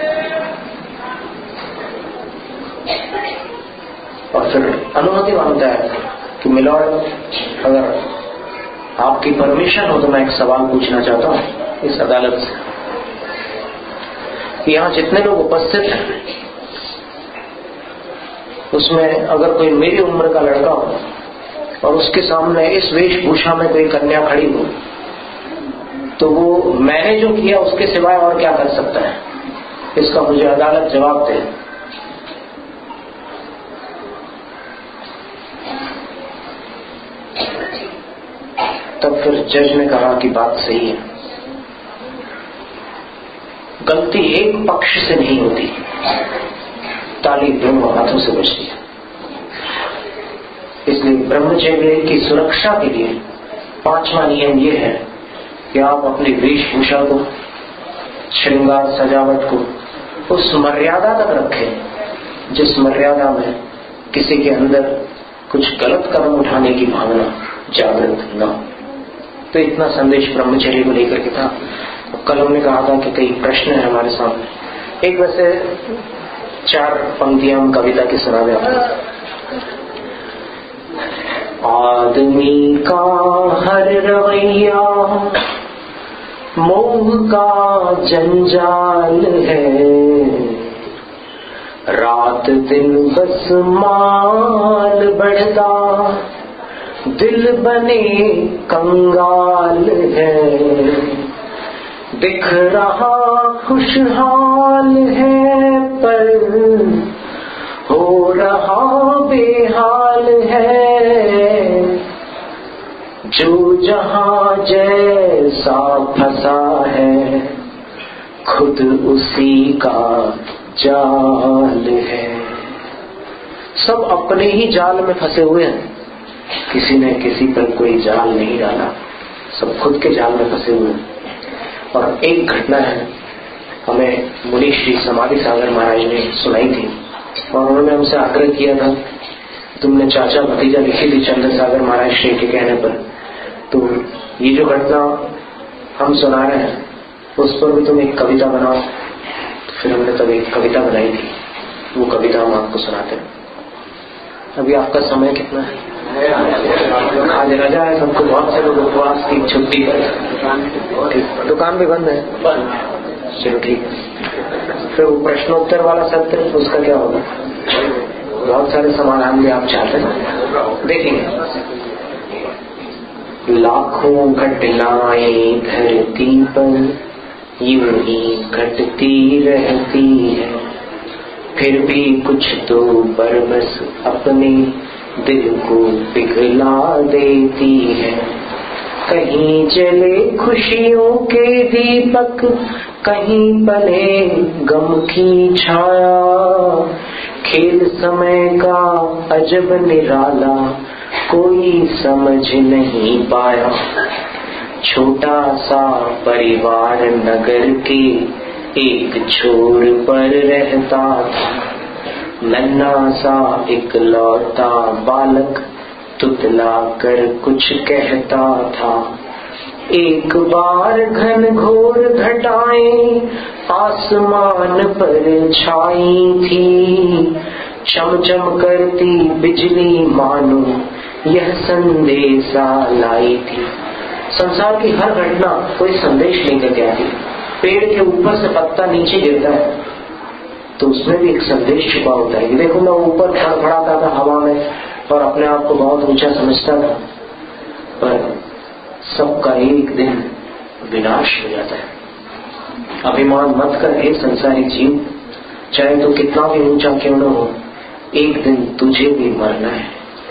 और फिर अनुमति मांगता है कि मिलॉर्ड, अगर आपकी परमिशन हो तो मैं एक सवाल पूछना चाहता हूं इस अदालत से कि यहां जितने लोग उपस्थित हैं उसमें अगर कोई मेरी उम्र का लड़का हो और उसके सामने इस वेशभूषा में कोई कन्या खड़ी हो, तो वो मैंने जो किया उसके सिवाय और क्या कर सकता है, इसका मुझे अदालत जवाब दे। तब फिर जज ने कहा कि बात सही है, गलती एक पक्ष से नहीं होती, ताली दोनों हाथों से बजती है। इसलिए ब्रह्मचर्य की सुरक्षा के लिए 5वां नियम यह है कि आप अपनी वेशभूषा को, श्रृंगार सजावट को उस मर्यादा तक रखें जिस मर्यादा में किसी के अंदर कुछ गलत कदम उठाने की भावना जागृत न हो। तो इतना संदेश ब्रह्मचर्य को लेकर के था। कल हमने कहा था कि कई प्रश्न है हमारे सामने। एक वैसे 4 पंक्तियां हम कविता की सुना दें। आदमी का हर रवैया मोह का जंजाल है, रात दिन बस माल बढ़ता दिल बने कंगाल है। दिख रहा खुशहाल है पर हो रहा बेहाल है। जो जहां जैसा फंसा है खुद उसी का जाल है। सब अपने ही जाल में फंसे हुए हैं, किसी ने किसी पर कोई जाल नहीं डाला, सब खुद के जाल में फंसे हुए हैं। और एक घटना है हमें मुनि श्री समाधि सागर महाराज ने सुनाई थी, और उन्होंने हमसे आग्रह किया था, तुमने चाचा भतीजा लिखी थी चंद्र सागर महाराज श्री के कहने पर, तो ये जो घटना हम सुना रहे हैं उस पर भी तुम एक कविता बनाओ। तो फिर हमने तब एक कविता बनाई थी, वो कविता हम आपको सुनाते हैं। अभी आपका समय कितना है? आज रजा है, सबको बहुत से लोग उपवास की छुट्टी है, दुकान भी बंद है। चलो ठीक है। फिर वो प्रश्नोत्तर वाला सत्र, उसका क्या होगा? बहुत सारे समाधान भी आप चाहते हैं, देखेंगे। लाखों घटनाएं धरती पर यूं ही घटती रहती है, फिर भी कुछ तो बरबस अपने दिल को पिघला देती है। कहीं जले खुशियों के दीपक, कहीं पले गम की छाया। खेल समय का अजब निराला कोई समझ नहीं पाया। छोटा सा परिवार नगर के एक छोर पर रहता था। नन्हा सा इकलौता बालक तुतला कर कुछ कहता था। एक बार घनघोर घटाएं आसमान पर छाई थी। चमचम करती बिजली मानो यह संदेशा लाई थी। संसार की हर घटना कोई संदेश लेकर के आती। पेड़ के ऊपर से पत्ता नीचे गिरता है तो उसमें भी एक संदेश छुपा होता है। देखो मैं ऊपर फड़फड़ाता था हवा में और अपने आप को बहुत ऊंचा समझता था, पर सबका एक दिन विनाश हो जाता है। अभिमान मत कर हे संसारिक जीव, चाहे तो कितना भी ऊंचा क्यों न हो, एक दिन तुझे भी मरना है।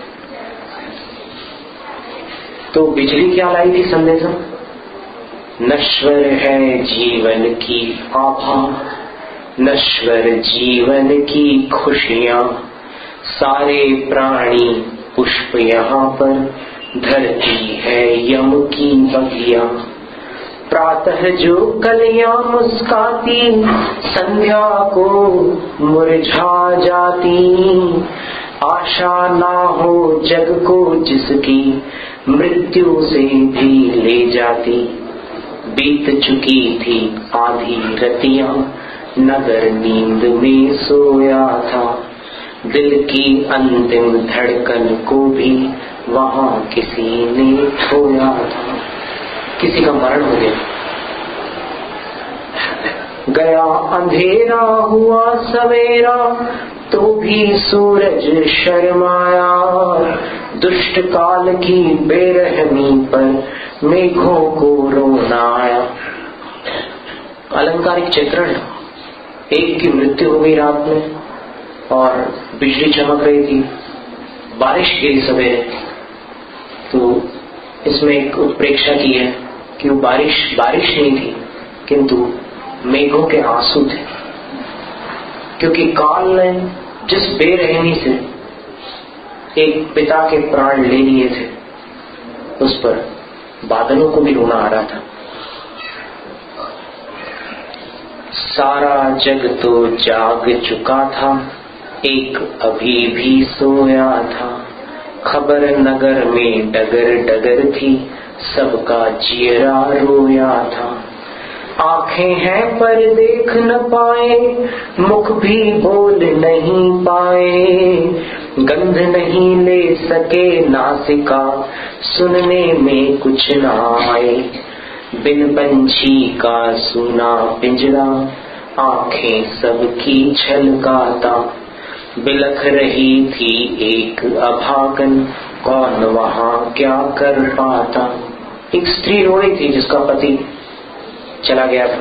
तो बिजली क्या लाई थी संदेशा? नश्वर है जीवन की आभा, नश्वर जीवन की खुशियां, सारे प्राणी पुष्प यहाँ पर, धरती है यम की बगिया। प्रातः जो कलियां मुस्काती संध्या को मुरझा जाती। आशा ना हो जग को जिसकी मृत्यु से भी ले जाती। बीत चुकी थी आधी रतियां, नगर नींद में सोया था। दिल की अंतिम धड़कन को भी वहां किसी ने खोया था। किसी का मरण हो गया। गया अंधेरा हुआ सवेरा तो भी सूरज शर्माया। दुष्ट काल की बेरहमी पर मेघों को रोना आया। अलंकारिक चित्रण। एक की मृत्यु हो गई रात में और बिजली चमक रही थी, बारिश गिरी सवेरे। तो इसमें एक उत्प्रेक्षा की है कि वो बारिश नहीं थी किंतु मेघों के आंसू थे, क्योंकि काल ने जिस बेरहमी से एक पिता के प्राण ले लिए थे उस पर बादलों को भी रोना आ रहा था। सारा जग तो जाग चुका था, एक अभी भी सोया था। खबर नगर में डगर डगर थी, सबका चेहरा रोया था। आंखें हैं पर देख न पाए, मुख भी बोल नहीं पाए। गंध नहीं ले सके नासिका, सुनने में कुछ ना आए। बिन पंछी का सुना पिंजरा, आंखें सबकी छलकाता। बिलख रही थी एक अभागन, कौन वहां क्या कर पाता। एक स्त्री रो रही थी जिसका पति चला गया था।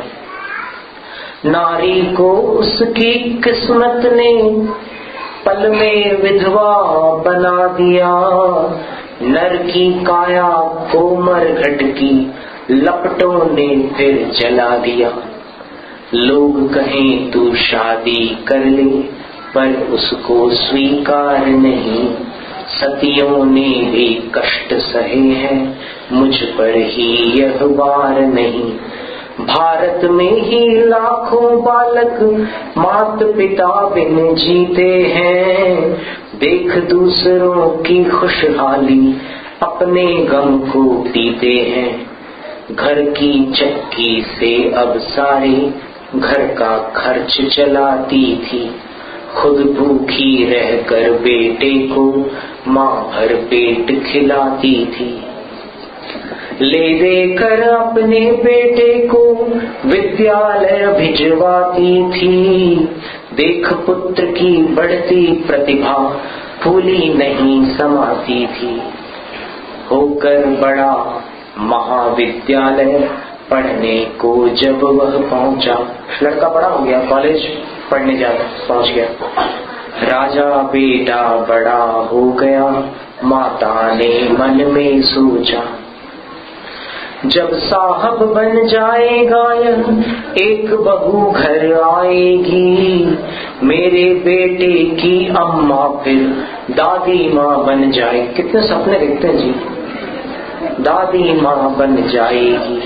नारी को उसकी किस्मत ने पल में विधवा बना दिया। नर की काया को मरघट की लपटों ने फिर जला दिया। लोग कहें तू शादी कर ले, पर उसको स्वीकार नहीं। सतियों ने भी कष्ट सहे हैं, मुझ पर ही यह वार नहीं। भारत में ही लाखों बालक मात पिता बिन जीते हैं। देख दूसरों की खुशहाली, अपने गम को पीते हैं। घर की चक्की से अब सारे घर का खर्च चलाती थी। खुद भूखी रहकर बेटे को माँ भर पेट खिलाती थी। ले देकर अपने बेटे को विद्यालय भिजवाती थी। देख पुत्र की बढ़ती प्रतिभा, फूली नहीं समाती थी। होकर बड़ा महाविद्यालय पढ़ने को जब वह पहुंचा, लड़का बड़ा हो गया, कॉलेज पढ़ने पहुंच गया। राजा बेटा बड़ा हो गया, माता ने मन में सोचा। जब साहब बन जाएगा यह, एक बहू घर आएगी। मेरे बेटे की अम्मा फिर दादी माँ बन जाए। कितने सपने देखते हैं जी। दादी माँ बन जाएगी।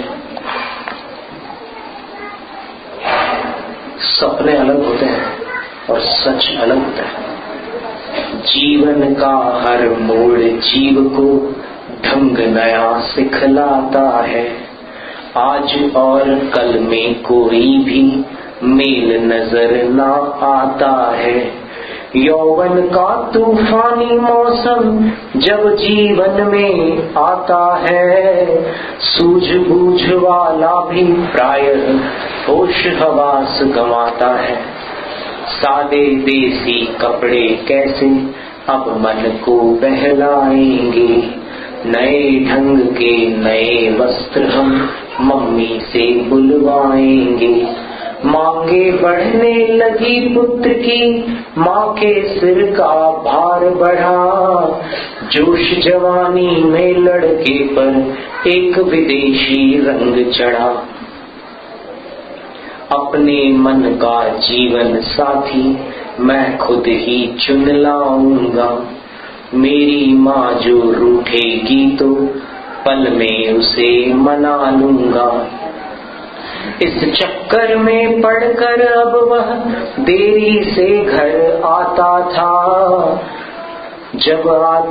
सपने अलग होते हैं और सच अलग होता है। जीवन का हर मोड़ जीव को ढंग नया सिखलाता है। आज और कल में कोई भी मेल नजर ना आता है। यौवन का तूफानी मौसम जब जीवन में आता है, सूझबूझ वाला भी प्रायः होश हवास गंवाता है। सादे देसी कपड़े कैसे अब मन को बहलाएंगे, नए ढंग के नए वस्त्र हम मम्मी से बुलवाएंगे। मांगे बढ़ने लगी पुत्र की, माँ के सिर का भार बढ़ा। जोश जवानी में लड़के पर एक विदेशी रंग चढ़ा। अपने मन का जीवन साथी मैं खुद ही चुन लाऊंगा। मेरी माँ जो रूठेगी तो पल में उसे मना लूंगा। इस चक्कर में पड़कर अब वह देरी से घर आता था। जब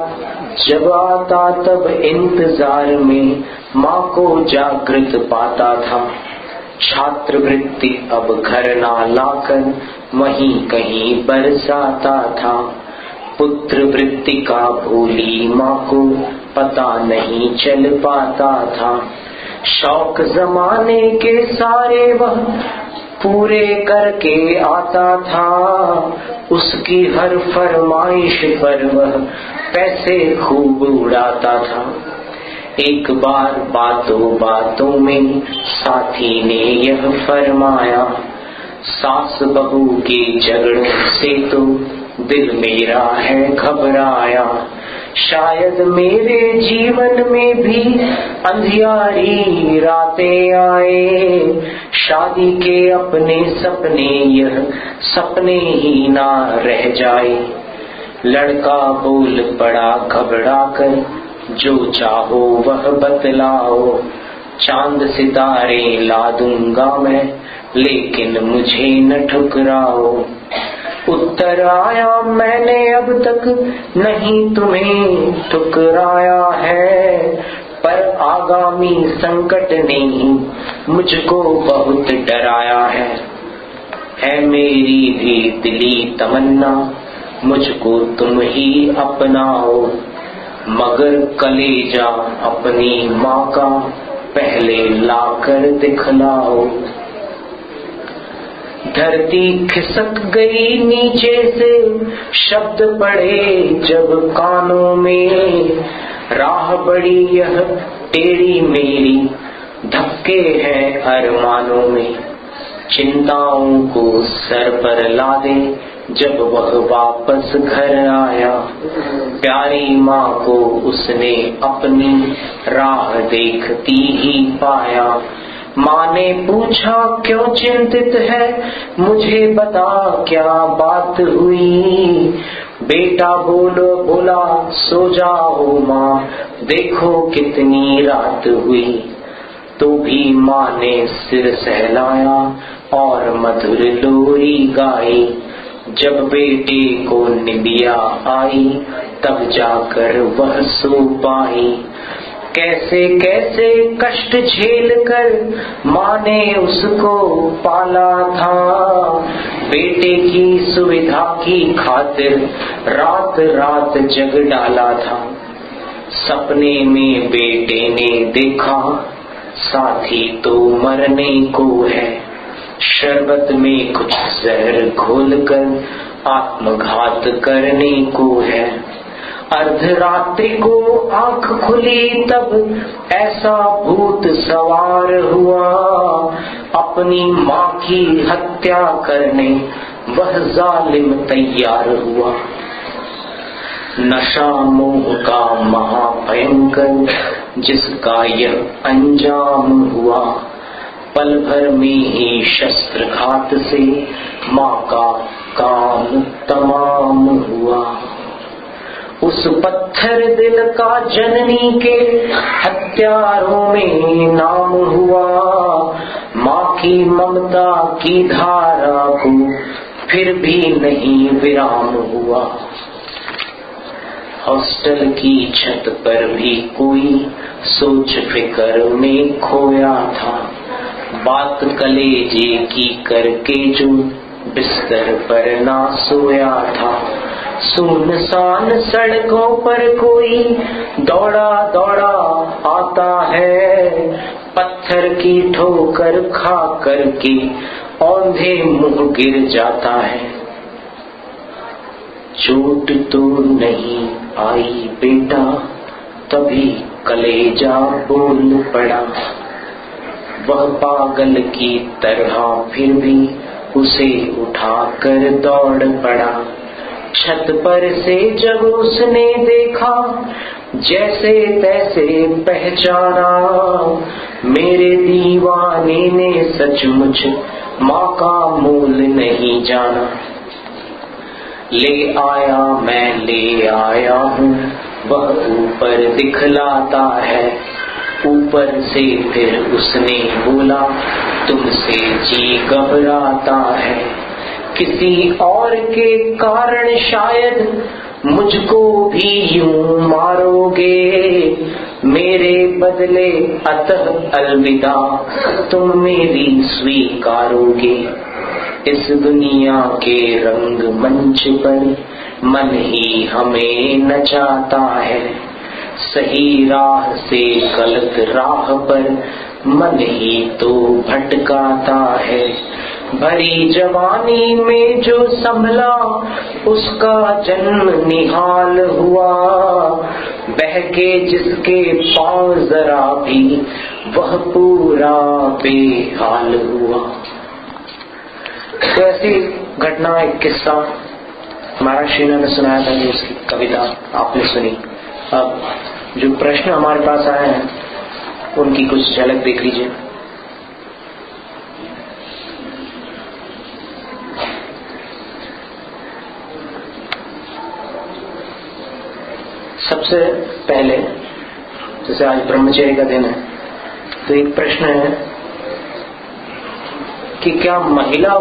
आता तब इंतजार में माँ को जागृत पाता था। छात्रवृत्ति अब घर ना लाकर वहीं कहीं बरसाता था। पुत्र वृत्ति का भूली माँ को पता नहीं चल पाता था। शौक जमाने के सारे वह पूरे करके आता था। उसकी हर फरमाइश पर वह पैसे खूब उड़ाता था। एक बार बातों बातों में साथी ने यह फरमाया, सास बहू के झगड़ों से तो दिल मेरा है घबराया। शायद मेरे जीवन में भी अंधियारी रातें आए। शादी के अपने सपने यह सपने ही ना रह जाए। लड़का बोल पड़ा घबरा कर, जो चाहो वह बतलाओ। चांद सितारे ला दूंगा मैं, लेकिन मुझे न ठुकराओ। उत्तर आया, मैंने अब तक नहीं तुम्हें ठुकराया है, पर आगामी संकट ने मुझको बहुत डराया है मेरी भी दिली तमन्ना, मुझको तुम ही अपनाओ। मगर कलेजा अपनी माँ का पहले लाकर दिखलाओ। धरती खिसक गई नीचे से, शब्द पड़े जब कानों में। राह बड़ी यह टेढ़ी मेरी, धक्के हैं अरमानों में। चिंताओं को सर पर लादे जब वह वापस घर आया। प्यारी माँ को उसने अपनी राह देखती ही पाया। माँ ने पूछा, क्यों चिंतित है, मुझे बता क्या बात हुई। बेटा बोला, सो जाओ माँ, देखो कितनी रात हुई। तो भी माँ ने सिर सहलाया और मधुर लोरी गाई। जब बेटे को निंदिया आई, तब जाकर वह सो पाई। कैसे कैसे कष्ट झेल कर माँ ने उसको पाला था। बेटे की सुविधा की खातिर रात रात जग डाला था। सपने में बेटे ने देखा, साथी तो मरने को है। शरबत में कुछ जहर घोलकर आत्मघात करने को है। अर्धरात्रि को आंख खुली तब ऐसा भूत सवार हुआ। अपनी माँ की हत्या करने वह जालिम तैयार हुआ। नशा मोह का महाभयंकर जिसका यह अंजाम हुआ। पल भर में ही शस्त्रघात से माँ का काम तमाम हुआ। उस उस पत्थर दिल का जननी के हत्यारों में नाम हुआ। माँ की ममता की धारा को फिर भी नहीं विराम हुआ। हॉस्टल की छत पर भी कोई सोच फिकर में खोया था। बात कलेजे की करके जो बिस्तर पर ना सोया था। सुनसान सड़कों पर कोई दौड़ा दौड़ा आता है। पत्थर की ठोकर खा करके औंधे मुंह गिर जाता है। चोट तो नहीं आई बेटा, तभी कलेजा बोल पड़ा। वह पागल की तरह फिर भी उसे उठाकर दौड़ पड़ा। छत पर से जब उसने देखा, जैसे तैसे पहचाना। मेरे दीवाने ने सचमुच माँ का मोल नहीं जाना। ले आया मैं ले आया हूँ, वह ऊपर दिखलाता है। ऊपर से फिर उसने बोला, तुमसे जी घबराता है। किसी और के कारण शायद मुझको भी यूं मारोगे। मेरे बदले अतः अलविदा, तुम मेरी स्वीकारोगे। इस दुनिया के रंग मंच पर मन ही हमें नचाता है। सही राह से गलत राह पर मन ही तो भटकाता है। भरी जवानी में जो संभला, उसका जन्म निहाल हुआ। बहके जिसके पांव जरा भी, वह पूरा बेहाल हुआ। तो ऐसी घटना, एक किस्सा हमारा श्रीना ने सुनाया था, जो उसकी कविता आपने सुनी। अब जो प्रश्न हमारे पास आए हैं, उनकी कुछ झलक देख लीजिए। सबसे पहले, जैसे आज ब्रह्मचर्य का दिन है, तो एक प्रश्न है कि क्या महिला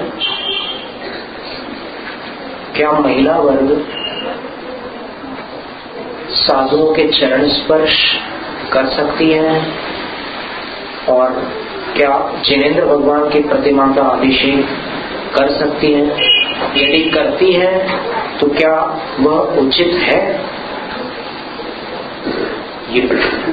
वर्ग साधुओं के चरण स्पर्श कर सकती है? और क्या जिनेंद्र भगवान की प्रतिमा का अभिषेक कर सकती है? यदि करती है तो क्या वह उचित है? ये प्रश्न।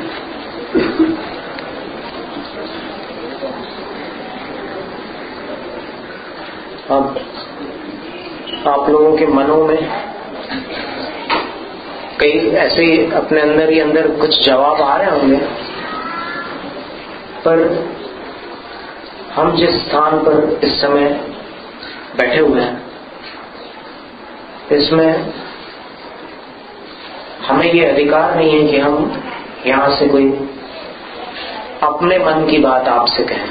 अब आप लोगों के मनों में कई ऐसे अपने अंदर ही अंदर कुछ जवाब आ रहे होंगे, पर हम जिस स्थान पर इस समय बैठे हुए हैं, इसमें हमें ये अधिकार नहीं है कि हम यहां से कोई अपने मन की बात आपसे कहें।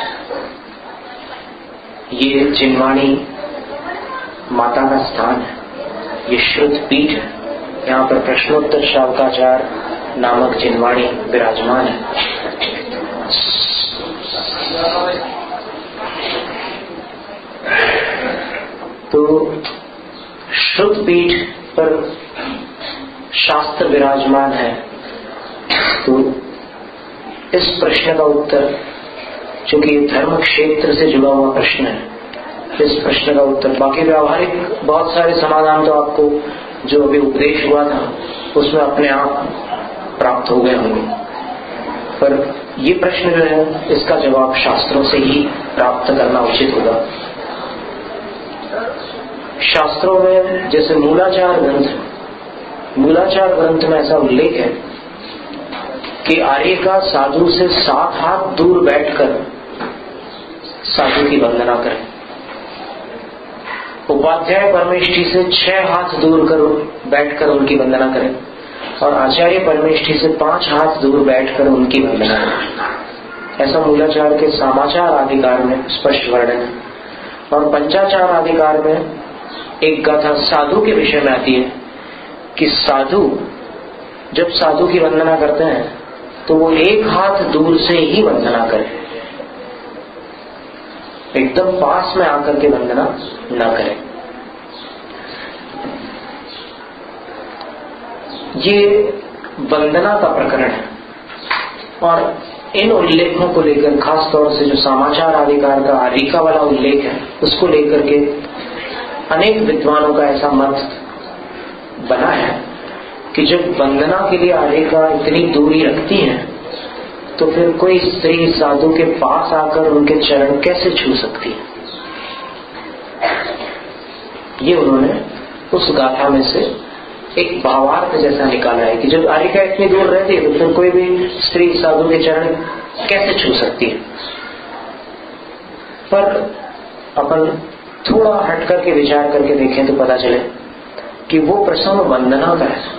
ये जिनवाणी माता का स्थान है, ये शुद्ध पीठ है। यहाँ पर प्रश्नोत्तर शावकाचार नामक जिनवाणी विराजमान है। तो शुद्ध पीठ पर शास्त्र विराजमान है। तो इस प्रश्न का उत्तर, चूंकि धर्म क्षेत्र से जुड़ा हुआ प्रश्न है, इस प्रश्न का उत्तर, बाकी व्यावहारिक बहुत सारे समाधान तो आपको जो अभी उपदेश हुआ था उसमें अपने आप प्राप्त हो गए होंगे, पर ये प्रश्न जो है, इसका जवाब शास्त्रों से ही प्राप्त करना उचित होगा। शास्त्रों में जैसे मूलाचार ग्रंथ में ऐसा उल्लेख है कि आर्य का साधु से 7 हाथ दूर बैठकर साधु की वंदना करें। उपाध्याय परमेष्ठी से 6 हाथ दूर बैठकर उनकी वंदना करें, और आचार्य परमेष्ठी से 5 हाथ दूर बैठकर उनकी वंदना करें। ऐसा मूलाचार के समाचार अधिकार में स्पष्ट वर्णन है। और पंचाचार अधिकार में एक गाथा साधु के विषय में आती है कि साधु जब साधु की वंदना करते हैं तो वो एक हाथ दूर से ही वंदना करें, एकदम पास में आकर के वंदना न करें। ये वंदना का प्रकरण है और इन उल्लेखों को लेकर, खास तौर से जो समाचार अधिकार का आरिका वाला उल्लेख है, उसको लेकर के अनेक विद्वानों का ऐसा मत बना है कि जब वंदना के लिए आरिका इतनी दूरी रखती है तो फिर कोई स्त्री साधु के पास आकर उनके चरण कैसे छू सकती है। ये उन्होंने उस गाथा में से एक भावार्थ जैसा निकाला है कि जब आरिका इतनी दूर रहती है तो फिर कोई भी स्त्री साधु के चरण कैसे छू सकती है। पर अपन थोड़ा हट करके विचार करके देखें तो पता चले कि वो प्रसंग वंदना का है।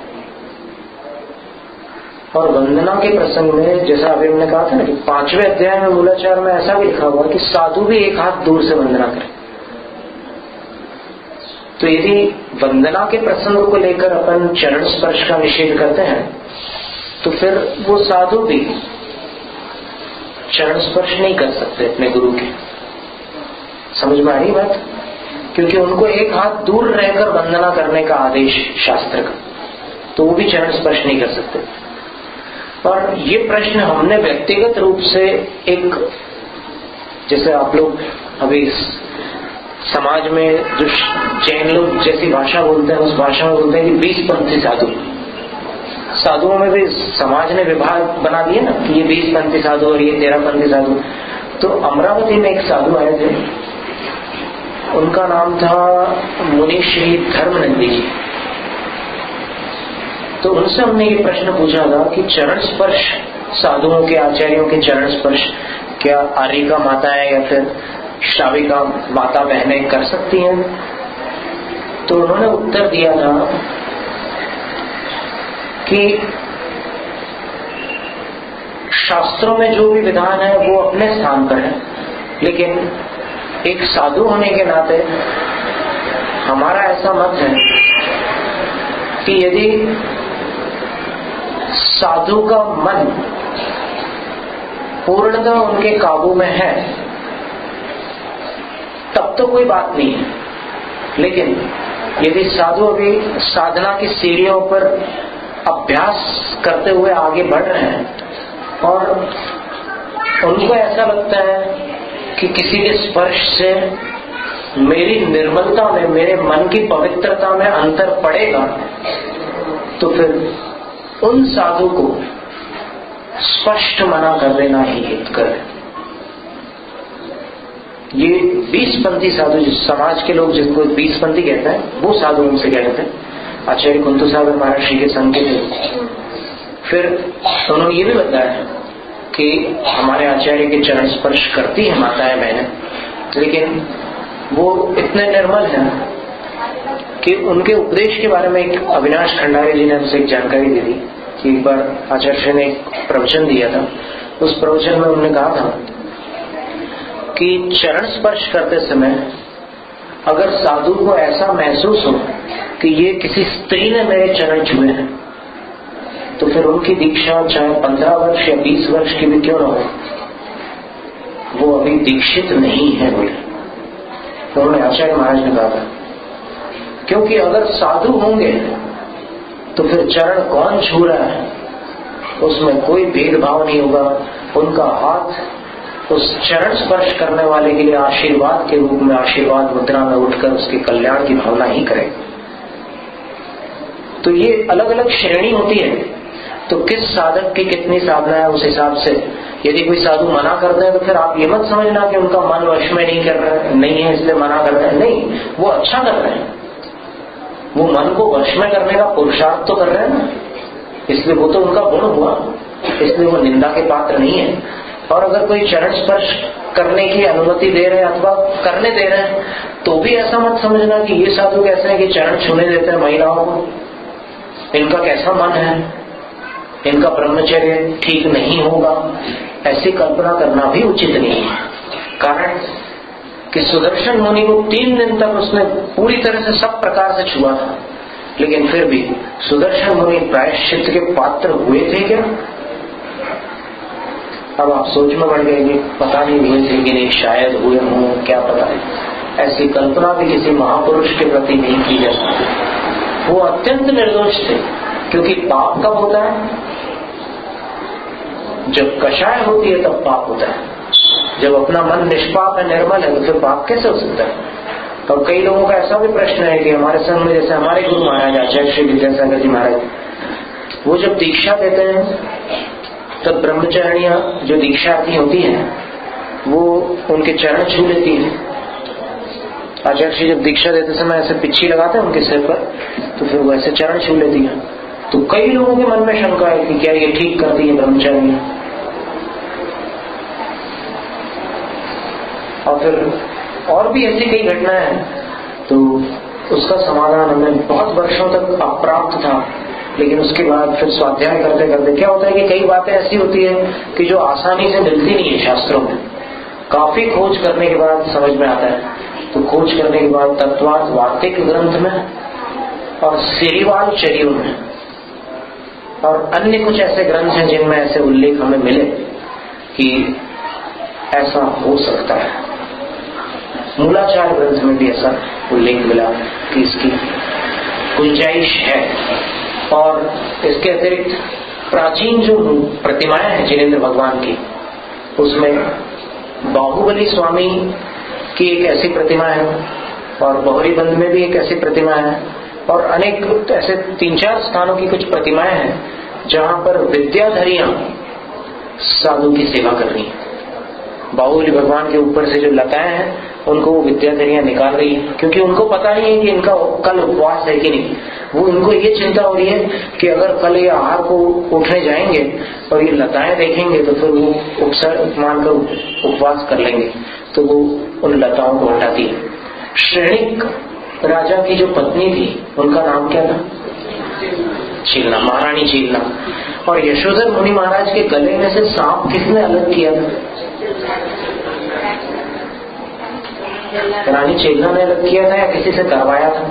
और वंदना के प्रसंग में जैसा अभी हमने कहा था ना कि 5वें अध्याय में मूलाचार में ऐसा भी लिखा हुआ कि साधु भी एक हाथ दूर से वंदना करे। तो यदि वंदना के प्रसंग को लेकर अपन चरण स्पर्श का निषेध करते हैं तो फिर वो साधु भी चरण स्पर्श नहीं कर सकते अपने गुरु के। समझ में आ रही बात? क्योंकि उनको एक हाथ दूर रहकर वंदना करने का आदेश शास्त्र का, तो वो भी चरण स्पर्श नहीं कर सकते। और ये प्रश्न हमने व्यक्तिगत रूप से एक, जैसे आप लोग अभी समाज में जो जैन लोग जैसी भाषा बोलते हैं उस भाषा में बोलते हैं कि 20 पंथी साधु। साधुओं में भी समाज ने विभाग बना दिए ना कि ये 20 पंथी साधु और ये 13 पंथी साधु। तो अमरावती में एक साधु आए थे, उनका नाम था मुनि श्री धर्मनंदी जी। तो उनसे हमने ये प्रश्न पूछा था कि चरण स्पर्श साधुओं के, आचार्यों के चरण स्पर्श क्या आरिका माताएं या फिर श्राविका माता बहनें कर सकती हैं? तो उन्होंने उत्तर दिया था कि शास्त्रों में जो भी विधान है वो अपने स्थान पर है, लेकिन एक साधु होने के नाते हमारा ऐसा मत है कि यदि साधु का मन पूर्णतः उनके काबू में है तब तो कोई बात नहीं है। लेकिन यदि साधु अभी साधना की सीढ़ियों पर अभ्यास करते हुए आगे बढ़ रहे हैं और उनको ऐसा लगता है कि किसी के स्पर्श से मेरी निर्मलता में, मेरे मन की पवित्रता में अंतर पड़ेगा, तो फिर उन साधु को स्पष्ट मना कर देना ही हितकर है। ये 20 पंथी साधु, जिस समाज के लोग जिसको 20 पंथी कहते हैं, वो साधु उनसे कहते हैं। आचार्य कुंतु सागर महाराज श्री के संग के थे। फिर उन्होंने ये भी बताया कि हमारे आचार्य के चरण स्पर्श करती है माताएं बहनें, लेकिन वो इतने निर्मल हैं कि उनके उपदेश के बारे में एक अविनाश खंडारे जी ने हमसे एक जानकारी दी थी कि एक बार आचार्य ने एक प्रवचन दिया था। उस प्रवचन में उन्होंने कहा था कि चरण स्पर्श करते समय अगर साधु को ऐसा महसूस हो कि ये किसी स्त्री ने मेरे चरण छुए हैं, तो फिर उनकी दीक्षा चाहे 15 वर्ष या 20 वर्ष की भी क्यों न हो, वो अभी दीक्षित नहीं है बोले। तो उन्होंने आचार्य महाराज ने कहा था, क्योंकि अगर साधु होंगे तो फिर चरण कौन छू रहा है उसमें कोई भेदभाव नहीं होगा। उनका हाथ उस चरण स्पर्श करने वाले के लिए आशीर्वाद के रूप में, आशीर्वाद मुद्रा में उठकर उसके कल्याण की भावना ही करेगा। तो ये अलग अलग श्रेणी होती है। तो किस साधक की कितनी साधना है उस हिसाब से यदि कोई साधु मना करते हैं तो फिर आप ये मत समझना कि उनका मन वश में नहीं कर रहे, नहीं है इसलिए मना करते हैं। नहीं, वो अच्छा कर रहे हैं, वो मन को वश में करने का पुरुषार्थ तो कर रहे हैं ना, इसलिए वो तो उनका गुण हुआ, इसलिए वो निंदा के पात्र नहीं है। और अगर कोई चरण स्पर्श करने की अनुमति दे रहे हैं अथवा करने दे रहे हैं तो भी ऐसा मत समझना कि ये साधु कैसे हैं कि चरण छूने देते हैं महिलाओं को, इनका कैसा मन है, इनका ब्रह्मचर्य ठीक नहीं होगा, ऐसी कल्पना करना भी उचित नहीं है। कारण कि सुदर्शन मुनि को 3 दिन तक उसने पूरी तरह से सब प्रकार से छुआ था, लेकिन फिर भी सुदर्शन मुनि प्रायश्चित के पात्र हुए थे क्या? अब आप सोच में पड़ गए कि पता नहीं हुए थे कि नहीं, शायद हुए हों, क्या पता है। ऐसी कल्पना भी किसी महापुरुष के प्रति नहीं की जा सकती। वो अत्यंत निर्दोष थे, क्योंकि पाप कब होता है? जब कषाय होती है तब पाप होता है। जब अपना मन निष्पाप है, निर्मल है, तो फिर पाप कैसे हो सकता है? और कई लोगों का ऐसा भी प्रश्न है कि हमारे संघ में जैसे हमारे गुरु महाराज आचार्य श्री विद्यासागर जी महाराज, वो जब दीक्षा देते हैं तब ब्रह्मचारियां जो दीक्षार्थी होती हैं वो उनके चरण छू लेती है। आचार्य श्री जब दीक्षा देते समय ऐसे पिच्छी लगाते हैं उनके सिर पर, तो फिर वो ऐसे चरण छू लेती है। तो कई लोगों के मन में शंका है कि क्या ये ठीक करती है ब्रह्मचारियां? और फिर और भी ऐसी कई घटनाएं हैं, तो उसका समाधान हमें बहुत वर्षों तक अप्राप्त था। लेकिन उसके बाद फिर स्वाध्याय करते करते क्या होता है कि कई बातें ऐसी होती है कि जो आसानी से मिलती नहीं है शास्त्रों में। काफी खोज करने के बाद समझ में आता है। तो खोज करने के बाद तत्वार्थ वार्तिक ग्रंथ में और सिरीवाल चरियों में और अन्य कुछ ऐसे ग्रंथ हैं जिनमें ऐसे उल्लेख हमें मिले कि ऐसा हो सकता है। मूलाचार ग्रंथ में भी ऐसा उल्लेख मिला कि इसकी गुंजाइश है। और इसके अतिरिक्त प्राचीन जो प्रतिमाएं हैं जिनेंद्र भगवान की, उसमें बाहुबली स्वामी की एक ऐसी प्रतिमा है और बहुरीबंद में भी एक ऐसी प्रतिमा है और अनेक ऐसे 3-4 स्थानों की कुछ प्रतिमाएं हैं जहां पर विद्याधरियां साधु की सेवा कर रही हैं। बाहुबली भगवान के ऊपर से जो लताएं हैं उनको वो विद्याधरियां निकाल रही है, क्योंकि उनको पता नहीं है कि इनका कल उपवास है कि नहीं। वो इनको ये चिंता हो रही है कि अगर कल ये आहार को उठने जाएंगे और ये लताएं देखेंगे तो फिर वो उपसर मानकर उपवास कर लेंगे, तो वो उन लताओं को हटाती है। श्रेणिक राजा की जो पत्नी थी उनका नाम क्या था? चीलना, महारानी चीलना। और यशोधर मुनि महाराज के गले में से सांप किसने अलग किया था? रानी चेलना ने अलग किया था या किसी से करवाया था?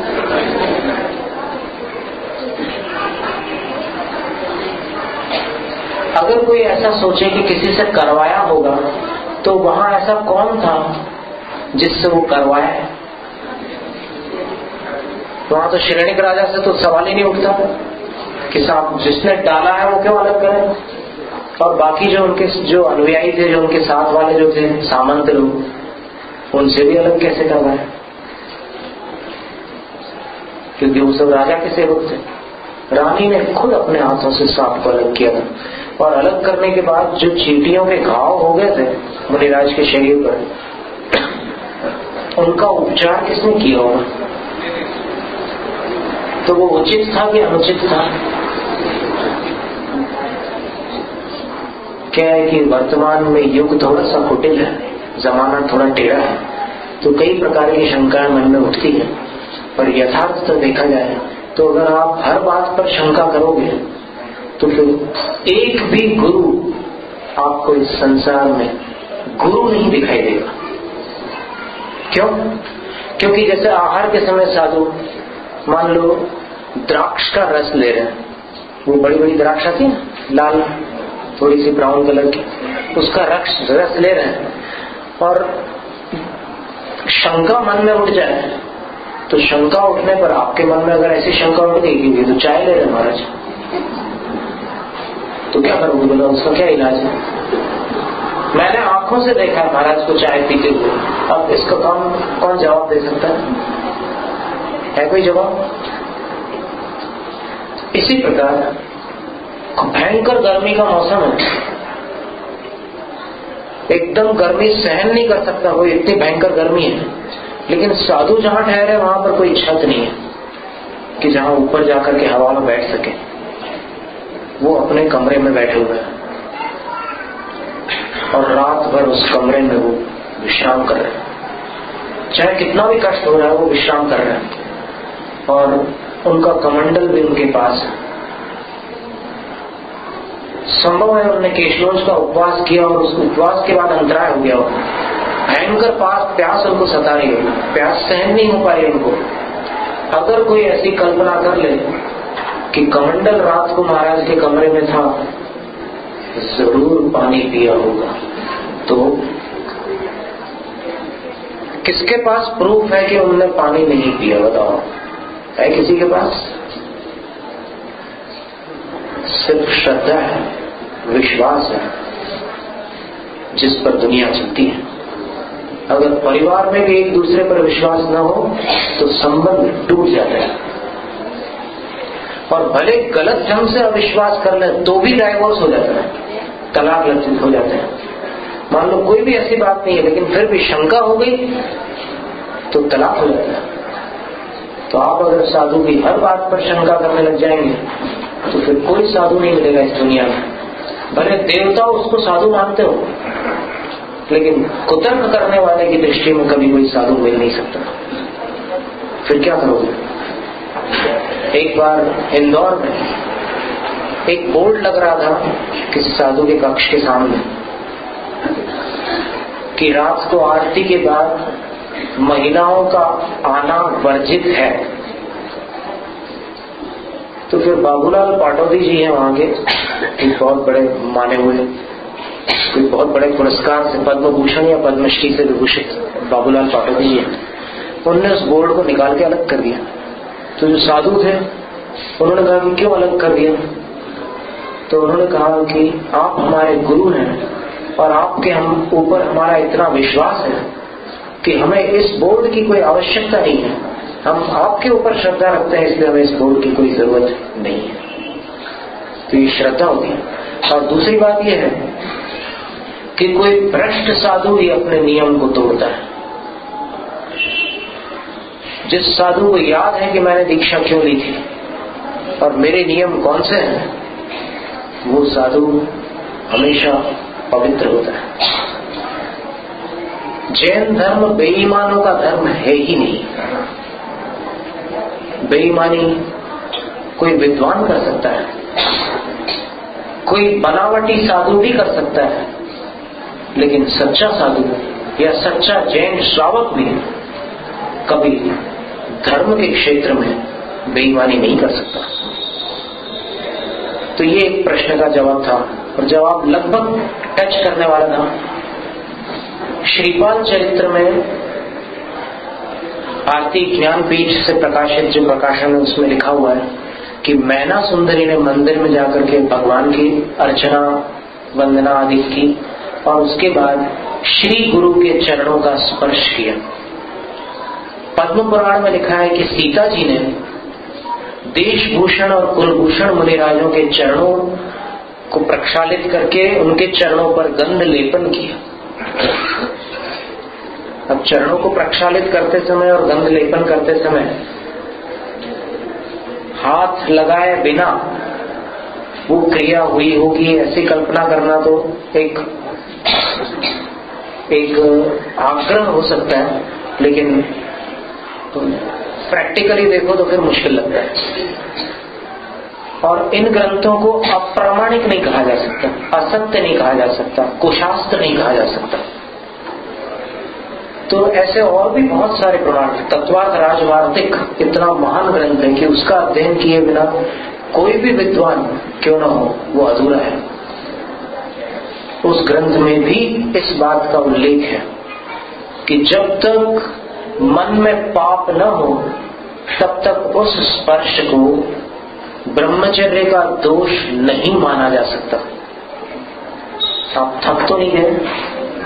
अगर कोई ऐसा सोचे कि किसी से करवाया होगा तो वहां ऐसा कौन था जिससे वो करवाया? वहां तो श्रेणिक राजा से तो सवाल ही नहीं उठता कि साहब जिसने डाला है वो क्यों अलग करे। और बाकी जो उनके जो अनुयायी थे, जो उनके साथ वाले जो थे सामंत लोग, उनसे भी अलग कैसे करवाए? क्योंकि वो सब राजा के सेवक थे। रानी ने खुद अपने हाथों से सांप को अलग किया था। और अलग करने के बाद जो चींटियों के घाव हो गए थे मुनिराज के शरीर पर, उनका उपचार किसने किया होगा? तो वो उचित था कि अनुचित था? क्या है कि वर्तमान में युग थोड़ा सा कुटिल है, जमाना थोड़ा टेढ़ा है, तो कई प्रकार की शंकाएं मन में उठती है। पर यथार्थ तो देखा जाए तो अगर आप हर बात पर शंका करोगे तो फिर एक भी गुरु आपको इस संसार में गुरु नहीं दिखाई देगा। क्यों? क्योंकि जैसे आहार के समय साधु मान लो द्राक्ष का रस ले रहे हैं, वो बड़ी बड़ी द्राक्ष आती है लाल थोड़ी सी ब्राउन कलर की, उसका रस ले रहे हैं और शंका मन में उठ जाए तो शंका उठने पर आपके मन में अगर ऐसी शंका उठ गई कि तो चाय ले रहे महाराज, तो क्या करोगे? बोला उसका क्या इलाज है? मैंने आंखों से देखा है महाराज को चाय पीते हुए। अब इसका कौन जवाब दे सकता है कोई जवाब? इसी प्रकार भयंकर गर्मी का मौसम है, एकदम गर्मी सहन नहीं कर सकता कोई, इतनी भयंकर गर्मी है। लेकिन साधु जहां ठहरे वहां पर कोई छत नहीं है कि जहां ऊपर जाकर के हवा में बैठ सके। वो अपने कमरे में बैठे हुए हैं और रात भर उस कमरे में वो विश्राम कर रहे हैं। चाहे कितना भी कष्ट हो रहा है वो विश्राम कर रहे हैं और उनका कमंडल भी उनके पास है। संभव है उन्होंने केशलोज का उपवास किया और उस उपवास के बाद अंतराय हो गया हो, भयंकर प्यास उनको सता रही हो, प्यास सहन नहीं हो पा रही उनको, अगर कोई ऐसी कल्पना कर ले कि कमंडल रात को महाराज के कमरे में था, जरूर पानी पिया होगा, तो किसके पास प्रूफ है कि उन्होंने पानी नहीं पिया? बताओ, है किसी के पास? सिर्फ श्रद्धा है, विश्वास है, जिस पर दुनिया चलती है। अगर परिवार में भी एक दूसरे पर विश्वास न हो तो संबंध टूट जाता है, और भले गलत ढंग से अविश्वास कर ले तो भी डाइवोर्स हो जाता है, तलाक हो जाते हैं। मान लो कोई भी ऐसी बात नहीं है, लेकिन फिर भी शंका हो गई तो तलाक हो जाता है। तो आप अगर साधु की हर बात पर शंका करने लग जाएंगे तो फिर कोई साधु नहीं मिलेगा इस दुनिया में। भले देवता उसको साधु मानते हो, लेकिन कुतर्क करने वाले की दृष्टि में कभी कोई साधु मिल नहीं सकता। फिर क्या करोगे? एक बार इंदौर में एक बोर्ड लग रहा था किसी साधु के कक्ष के सामने कि रात को आरती के बाद महिलाओं का आना वर्जित है। तो फिर बाबूलाल पाटौदी जी हैं वहां के, एक बहुत बड़े माने हुए, कोई बहुत बड़े पुरस्कार से, पद्म भूषण या पद्मश्री से विभूषित बाबूलाल पाटौदी जी हैं। उन्होंने उस बोर्ड को निकाल के अलग कर दिया। तो जो साधु थे उन्होंने कहा कि क्यों अलग कर दिया? तो उन्होंने कहा कि आप हमारे गुरु हैं और आपके हम ऊपर हमारा इतना विश्वास है कि हमें इस बोर्ड की कोई आवश्यकता नहीं है। हम आपके ऊपर श्रद्धा रखते हैं, इसलिए हमें इस बोर्ड की कोई जरूरत नहीं है। तो ये श्रद्धा होती है। और दूसरी बात यह है कि कोई भ्रष्ट साधु ही अपने नियम को तोड़ता है। जिस साधु को याद है कि मैंने दीक्षा क्यों ली थी और मेरे नियम कौन से हैं, वो साधु हमेशा पवित्र होता है। जैन धर्म बेईमानों का धर्म है ही नहीं। बेईमानी कोई विद्वान कर सकता है, कोई बनावटी साधु भी कर सकता है, लेकिन सच्चा साधु या सच्चा जैन श्रावक भी कभी धर्म के क्षेत्र में बेईमानी नहीं कर सकता। तो ये एक प्रश्न का जवाब था, और जवाब लगभग टच करने वाला था। श्रीपाल चरित्र में आरती ज्ञानपीठ से प्रकाशित जो प्रकाशन है उसमें लिखा हुआ है कि मैना सुंदरी ने मंदिर में जाकर के भगवान की अर्चना वंदना आदि की और उसके बाद श्री गुरु के चरणों का स्पर्श किया। पद्म पुराण में लिखा है कि सीता जी ने देशभूषण और कुलभूषण मुनिराजों के चरणों को प्रक्षालित करके उनके चरणों पर गंध लेपन किया। अब चरणों को प्रक्षालित करते समय और गंध लेपन करते समय हाथ लगाए बिना वो क्रिया हुई होगी, ऐसी कल्पना करना तो एक आग्रह हो सकता है, लेकिन प्रैक्टिकली देखो तो फिर मुश्किल लगता है। और इन ग्रंथों को अप्रामाणिक नहीं कहा जा सकता, असत्य नहीं कहा जा सकता, कुशास्त्र नहीं कहा जा सकता। तो ऐसे और भी बहुत सारे प्रमाण। तत्वार्थ राजवार्तिक इतना महान ग्रंथ है कि उसका अध्ययन किए बिना कोई भी विद्वान क्यों न हो वो अधूरा है। उस ग्रंथ में भी इस बात का उल्लेख है कि जब तक मन में पाप न हो तब तक उस स्पर्श को ब्रह्मचर्य का दोष नहीं माना जा सकता। आप थक तो नहीं गए?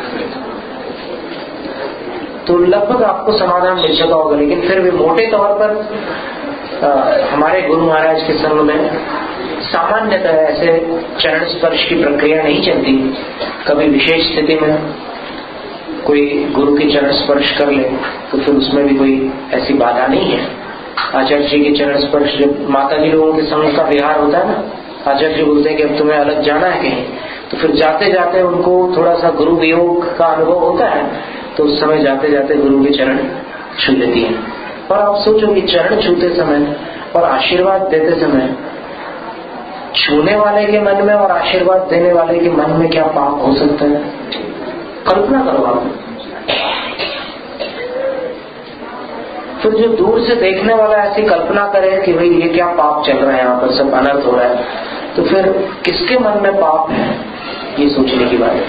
तो लगभग आपको समाधान मिल चुका होगा, लेकिन फिर भी मोटे तौर पर हमारे गुरु महाराज के संग में सामान्यतः ऐसे चरण स्पर्श की प्रक्रिया नहीं चलती। कभी विशेष स्थिति में कोई गुरु के चरण स्पर्श कर ले तो फिर उसमें भी कोई ऐसी बाधा नहीं है। आचार्य जी के चरण स्पर्श, जब माता जी लोगों के संग का विहार होता है ना, आचार्य जी बोलते हैं कि अब तुम्हें अलग जाना है कहीं, तो फिर जाते जाते उनको थोड़ा सा गुरु वियोग का अनुभव होता है, तो उस समय जाते जाते गुरु के चरण छू लेती है। और आप सोचो कि चरण छूते समय और आशीर्वाद देते समय छूने वाले के मन में और आशीर्वाद देने वाले के मन में क्या पाप हो सकता है? कल्पना करो आप। फिर जो दूर से देखने वाला ऐसी कल्पना करे कि भाई ये क्या पाप चल रहा है, यहाँ पर सब अनर्थ हो रहा है, तो फिर किसके मन में पाप है ये सोचने की बात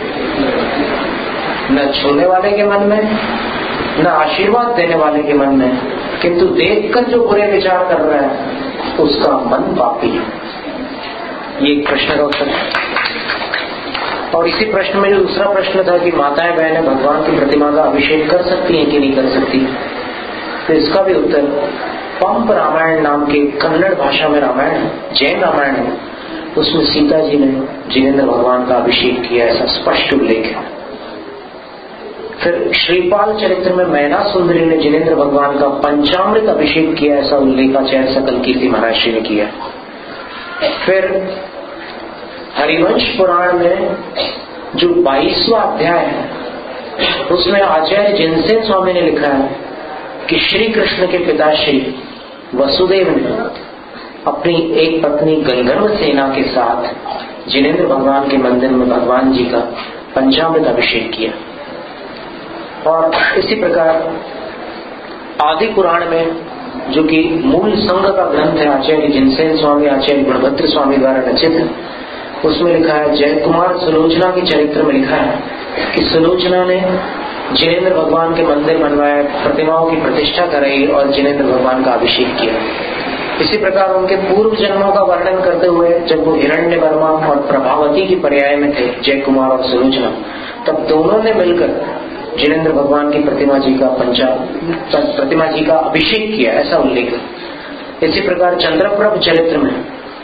है। न छूने वाले के मन में, न आशीर्वाद देने वाले के मन में, किंतु देखकर जो बुरे विचार कर रहा है उसका मन पापी है। ये एक प्रश्न का उत्तर है। और इसी प्रश्न में जो दूसरा प्रश्न था कि माताएं बहनें भगवान की प्रतिमा का अभिषेक कर सकती हैं कि नहीं कर सकती, तो इसका भी उत्तर पंप रामायण नाम के कन्नड़ भाषा में रामायण है, जैन रामायण है, उसमें सीता जी ने जिनेंद्र भगवान का अभिषेक किया, ऐसा स्पष्ट उल्लेख है। फिर श्रीपाल चरित्र में मैना सुंदरी ने जिनेंद्र भगवान का पंचामृत अभिषेक किया, ऐसा उल्लेखाचार्य सकल कीर्ति महाराज श्री ने किया। फिर हरिवंश पुराण में जो 22वां अध्याय है उसमें आचार्य जिनसेन स्वामी ने लिखा है कि श्री कृष्ण के पिताश्री वसुदेव ने अपनी एक पत्नी गंधर्व सेना के साथ जिनेंद्र भगवान के मंदिर में भगवान जी का पंचामृत अभिषेक किया। और इसी प्रकार आदि पुराण में जो कि मूल संघ का ग्रंथ है आचार्य जिनसेन स्वामी आचार्य गुणभद्र स्वामी द्वारा रचित है, उसमें लिखा है, जय कुमार सुलोचना के चरित्र में लिखा है कि सुलोचना ने जिनेंद्र भगवान के मंदिर बनवाए, प्रतिमाओं की प्रतिष्ठा कराई और जिनेंद्र भगवान का अभिषेक किया। इसी प्रकार उनके पूर्व जन्मों का वर्णन करते हुए जब वो हिरण्यवर्मा और प्रभावती की पर्याय में थे, जय कुमार और सुलोचना, तब दोनों ने मिलकर जिनेंद्र भगवान की प्रतिमा जी का अभिषेक किया, ऐसा उल्लेख है। इसी प्रकार चंद्रप्रभ चरित्र में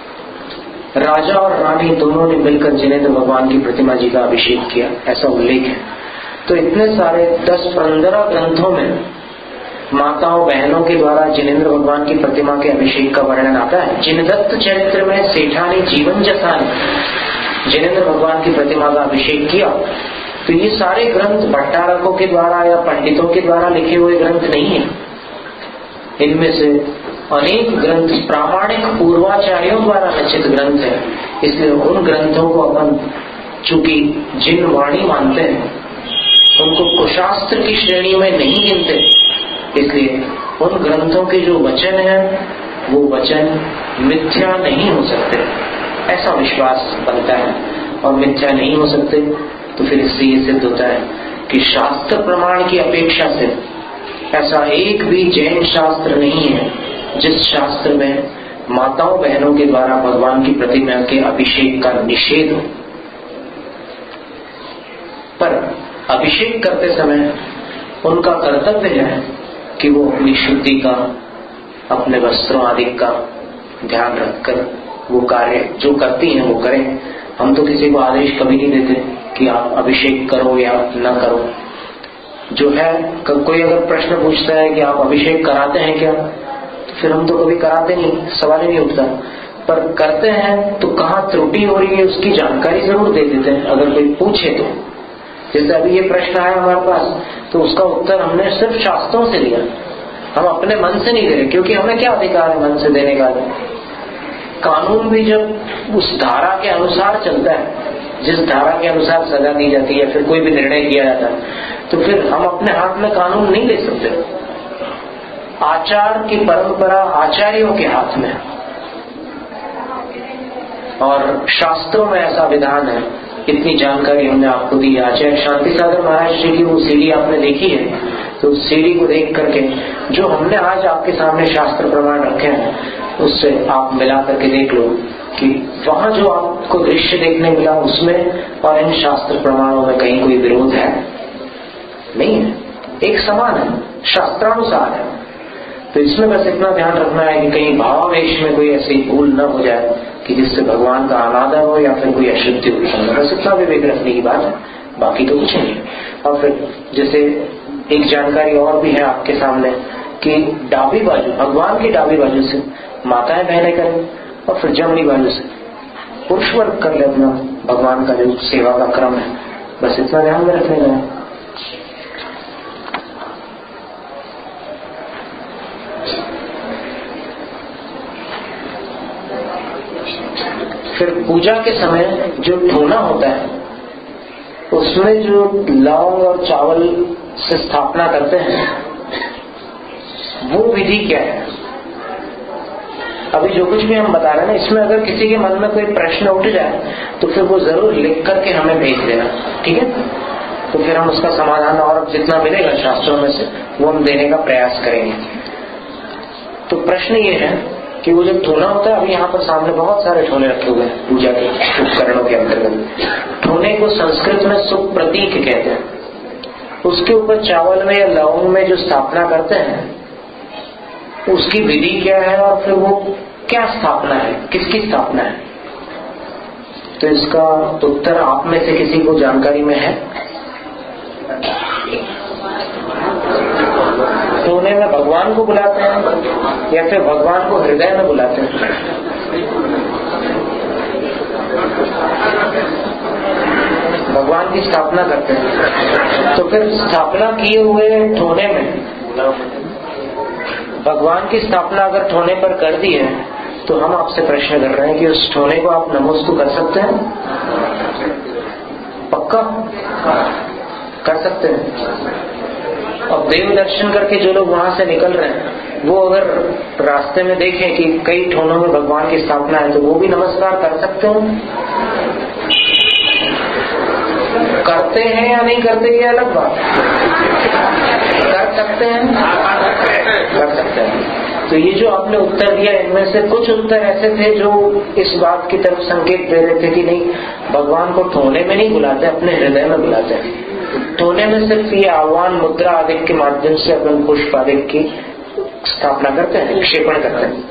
राजा और रानी दोनों ने मिलकर जिनेंद्र भगवान की प्रतिमा जी का अभिषेक किया, ऐसा उल्लेख है। तो इतने सारे 10-15 ग्रंथों में माताओं बहनों के द्वारा जिनेंद्र भगवान की प्रतिमा के अभिषेक का वर्णन आता है। जिनदत्त चरित्र में सेठानी जीवन जसा ने जिनेंद्र भगवान की प्रतिमा का अभिषेक किया। तो ये सारे ग्रंथ भट्टारकों के द्वारा या पंडितों के द्वारा लिखे हुए ग्रंथ नहीं है, इनमें से अनेक ग्रंथ प्रामाणिक पूर्वाचार्यों द्वारा रचित ग्रंथ है। इसलिए उन ग्रंथों को अपन चूंकि जिन वाणी मानते हैं उनको कुशास्त्र की श्रेणी में नहीं गिनते, इसलिए उन ग्रंथों के जो वचन हैं वो वचन मिथ्या नहीं हो सकते, ऐसा विश्वास बनता है। और मिथ्या नहीं हो सकते तो फिर इससे ये सिद्ध होता है कि शास्त्र प्रमाण की अपेक्षा से ऐसा एक भी जैन शास्त्र नहीं है जिस शास्त्र में माताओं बहनों के द्वारा भगवान की प्रतिमा के अभिषेक का निषेध हो। पर अभिषेक करते समय उनका कर्तव्य है कि वो अपनी शुद्धि का, अपने वस्त्रों आदि का ध्यान रखकर वो कार्य जो करती हैं वो करें। हम तो किसी को आदेश कभी नहीं देते कि आप अभिषेक करो या न करो। जो है कोई अगर प्रश्न पूछता है कि आप अभिषेक कराते हैं क्या, तो फिर हम तो कभी कराते नहीं, सवाल ही नहीं उठता। पर करते हैं तो कहाँ त्रुटि हो रही है उसकी जानकारी जरूर दे देते हैं अगर कोई पूछे तो। जैसे अभी ये प्रश्न आया हमारे पास तो उसका उत्तर हमने सिर्फ शास्त्रों से दिया, हम अपने मन से नहीं दे रहे, क्योंकि हमें क्या अधिकार है मन से देने का। कानून भी जब उस धारा के अनुसार चलता है, जिस धारा के अनुसार सजा दी जाती है, फिर कोई भी निर्णय किया जाता है, तो फिर हम अपने हाथ में कानून नहीं ले सकते। आचार की परंपरा आचार्यों के हाथ में, और शास्त्रों में ऐसा विधान है। इतनी जानकारी हमने आपको दी। आचार्य शांति सागर महाराज जी की वो सीढ़ी आपने देखी है, तो उस सीढ़ी को देख करके जो हमने आज आपके सामने शास्त्र प्रमाण रखे हैं उससे आप मिला करके देख लो कि वहां जो आपको दृश्य देखने मिला उसमें और इन शास्त्र प्रमाणों में कहीं कोई विरोध है? नहीं है, एक समान है, शास्त्रानुसार है। तो इसमें बस इतना ध्यान रखना है कि कहीं भावावेश में कोई ऐसी भूल न हो जाए कि जिससे भगवान का अनादर हो या फिर कोई अशुद्धि उत्पन्न हो। बस इतना विवेक रखने की बात है, बाकी तो कुछ नहीं। और फिर जैसे एक जानकारी और भी है आपके सामने कि डाबी बाजू, भगवान की डाबी बाजू से माताएं बहनें करें और फिर जमनी बाजू से पुरुष वर्ग कर ले अपना भगवान का जो सेवा का क्रम है। बस इतना ध्यान में रखने का है। फिर पूजा के समय जो धोना होता है उसमें जो लौंग और चावल से स्थापना करते हैं वो विधि क्या है? अभी जो कुछ भी हम बता रहे हैं ना, इसमें अगर किसी के मन में कोई प्रश्न उठ जाए तो फिर वो जरूर लिख करके हमें भेज देना, ठीक है? तो फिर हम उसका समाधान और जितना मिलेगा शास्त्रों में से वो हम देने का प्रयास करेंगे। तो प्रश्न ये है कि वो जब ठोना होता है, अभी यहाँ पर सामने बहुत सारे ठोने रखे हुए हैं पूजा के उपकरणों के अंतर्गत। ठोने को संस्कृत में सुख प्रतीक कहते हैं। उसके ऊपर चावल में या लौंग में जो स्थापना करते हैं उसकी विधि क्या है और फिर वो क्या स्थापना है, किसकी स्थापना है? तो इसका उत्तर आप में से किसी को जानकारी में है? ठोने में भगवान को बुलाते हैं या फिर भगवान को हृदय में बुलाते हैं? भगवान की स्थापना करते हैं। तो फिर स्थापना किए हुए ठोने में भगवान की स्थापना अगर ठोने पर कर दी है तो हम आपसे प्रश्न कर रहे हैं कि उस ठोने को आप नमोस्तु कर सकते हैं? पक्का कर सकते हैं। अब देव दर्शन करके जो लोग वहां से निकल रहे हैं वो अगर रास्ते में देखें कि कई ठोनों में भगवान की स्थापना है तो वो भी नमस्कार कर सकते हैं? करते हैं या नहीं करते ये अलग बात है। कर सकते हैं, कर सकते हैं। तो ये जो आपने उत्तर दिया इनमें से कुछ उत्तर ऐसे थे जो इस बात की तरफ संकेत दे रहे थे कि नहीं, भगवान को ठोने में नहीं बुलाते, अपने हृदय में बुलाते हैं। ठोने में सिर्फ ये आह्वान मुद्रा आदि के माध्यम से अपन पुष्प आदि की स्थापना करते हैं, क्षेपण करते हैं।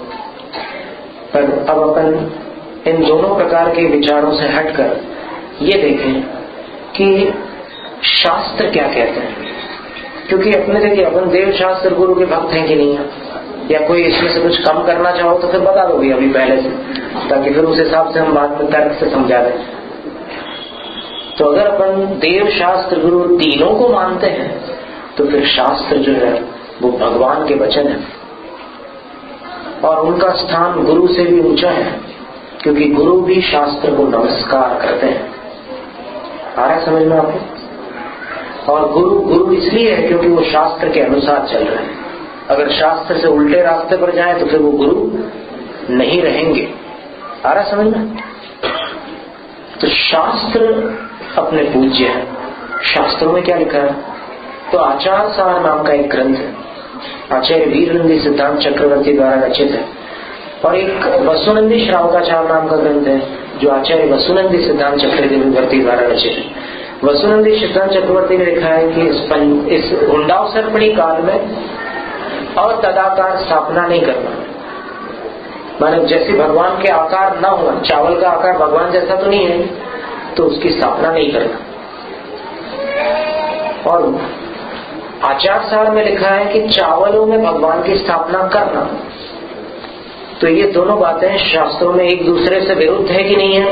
पर अब अपन इन दोनों प्रकार के विचारों से हटकर ये देखें कि शास्त्र क्या कहते हैं। क्योंकि अपने देखिए अपन देव शास्त्र गुरु के भक्त हैं कि नहीं है, या कोई इसमें से कुछ कम करना चाहो तो फिर बता दोगे अभी पहले से, ताकि फिर उस हिसाब से हम बाद में तर्क से समझा दें। तो अगर अपन देव शास्त्र गुरु तीनों को मानते हैं तो फिर शास्त्र जो है वो भगवान के वचन है और उनका स्थान गुरु से भी ऊंचा है, क्योंकि गुरु भी शास्त्र को नमस्कार करते हैं। आ रहा है समझ में आपको? और गुरु इसलिए है क्योंकि वो शास्त्र के अनुसार चल रहे हैं। अगर शास्त्र से उल्टे रास्ते पर जाए तो फिर वो गुरु नहीं रहेंगे। आ रहा समझ में? तो शास्त्र अपने पूज्य है। शास्त्रों में क्या लिखा है? तो आचार सार नाम का एक ग्रंथ है, आचार्य वीरनंदी सिद्धांत चक्रवर्ती द्वारा रचित है, और एक वसुनंदी श्रावकाचार नाम का ग्रंथ है जो आचार्य वसुनंदी सिद्धांत चक्रवर्ती द्वारा रचित है। वसुनंदी सिद्धांत चक्रवर्ती ने लिखा है कि इस हुंडावसर्पणी काल में और तदाकार स्थापना नहीं करना, माने जैसे भगवान के आकार ना होना, चावल का आकार भगवान जैसा तो नहीं है, तो उसकी स्थापना नहीं करना। और आचार सार में लिखा है कि चावलों में भगवान की स्थापना करना। तो ये दोनों बातें शास्त्रों में एक दूसरे से विरुद्ध है कि नहीं है?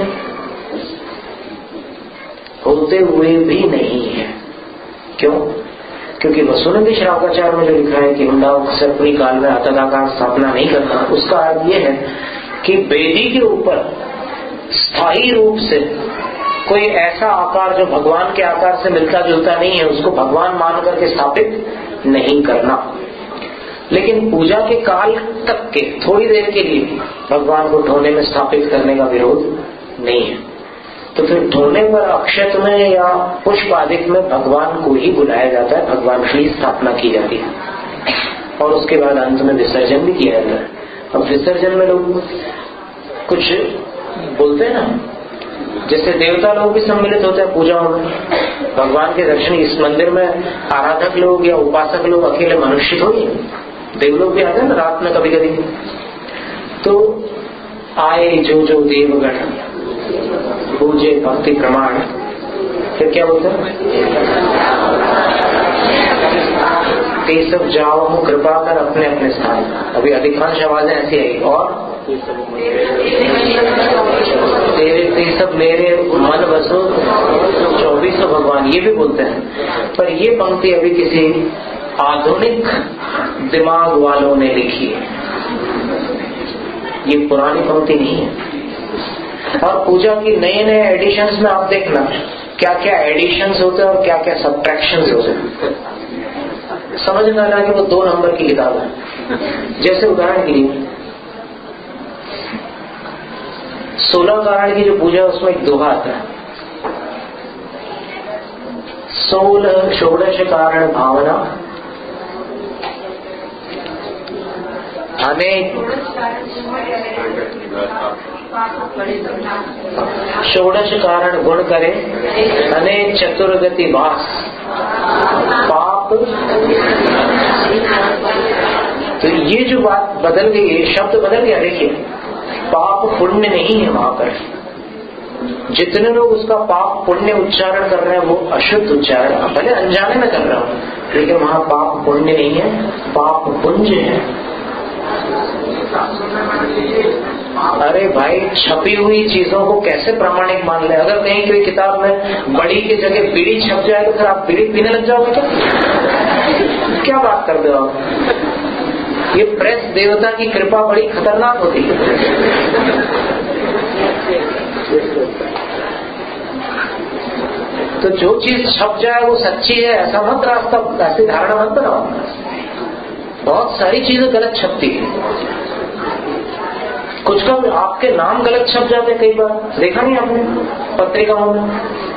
होते हुए भी नहीं है। क्यों? क्योंकि वसुनंदी श्रावकाचार में जो लिखा है कि हुंडावसर्पणी काल में तदाकार स्थापना नहीं करना, उसका अर्थ यह है कि वेदी के ऊपर स्थायी रूप से कोई ऐसा आकार जो भगवान के आकार से मिलता जुलता नहीं है उसको भगवान मान करके स्थापित नहीं करना। लेकिन पूजा के काल तक के थोड़ी देर के लिए भगवान को ठोने में स्थापित करने का विरोध नहीं है। तो फिर ठोने पर अक्षत में या पुष्प आदि में भगवान को ही बुलाया जाता है, भगवान की स्थापना की जाती है और उसके बाद अंत में विसर्जन भी किया जाता है। अब विसर्जन में लोग कुछ बोलते हैं ना, जैसे देवता लोग भी सम्मिलित होते हैं पूजाओं में, भगवान के दर्शन इस मंदिर में आराधक लोग या उपासक लोग अकेले मनुष्य थोड़ी, देव लोग भी आते हैं ना रात में कभी कभी। तो आए जो देवगण पूजे भक्ति प्रमाण, फिर क्या बोलते हैं? ते सब जाओ हम कृपा कर अपने अपने स्थान। अभी अधिकांश आवाजें ऐसी आई। और तेरे ते सब मेरे मन बसो 24 भगवान, ये भी बोलते हैं। पर ये पंक्ति अभी किसी आधुनिक दिमाग वालों ने लिखी है, ये पुरानी पंक्ति नहीं है। और पूजा की नए नए एडिशंस में आप देखना क्या क्या एडिशंस होते हैं और क्या क्या सब्ट्रैक्शंस होते हैं। समझ में आना कि वो 2 नंबर की किताब है। जैसे उदाहरण के लिए 16 कारण की जो पूजा है उसमें एक दोहा आता है, 16 कारण भावना अनेक 16 कारण गुण करे अनेक चतुर्गति वास पाप। तो ये जो बात बदल गई है, शब्द बदल गया। देखिए पाप पुण्य नहीं है, वहां पर जितने लोग उसका पाप पुण्य उच्चारण कर रहे हैं वो अशुद्ध उच्चारण, भले अनजाने में कर रहा हूं, लेकिन वहां पाप पुण्य नहीं है, पाप पुंज है। अरे भाई छपी हुई चीजों को कैसे प्रामाणिक मान ले? अगर कहीं कोई किताब में बड़ी की जगह बीड़ी छप जाए तो फिर आप बीड़ी पीने लग जाओगे क्या? क्या बात करते हो आप? ये प्रेस देवता की कृपा बड़ी खतरनाक होती है। तो जो चीज छप जाए वो सच्ची है ऐसा मत रास्ता, ऐसी धारणा मत बनाओ। बहुत सारी चीजें गलत छपती है, कुछ का आपके नाम गलत छप जाते कई बार, देखा नहीं आपने पत्रिकाओं में?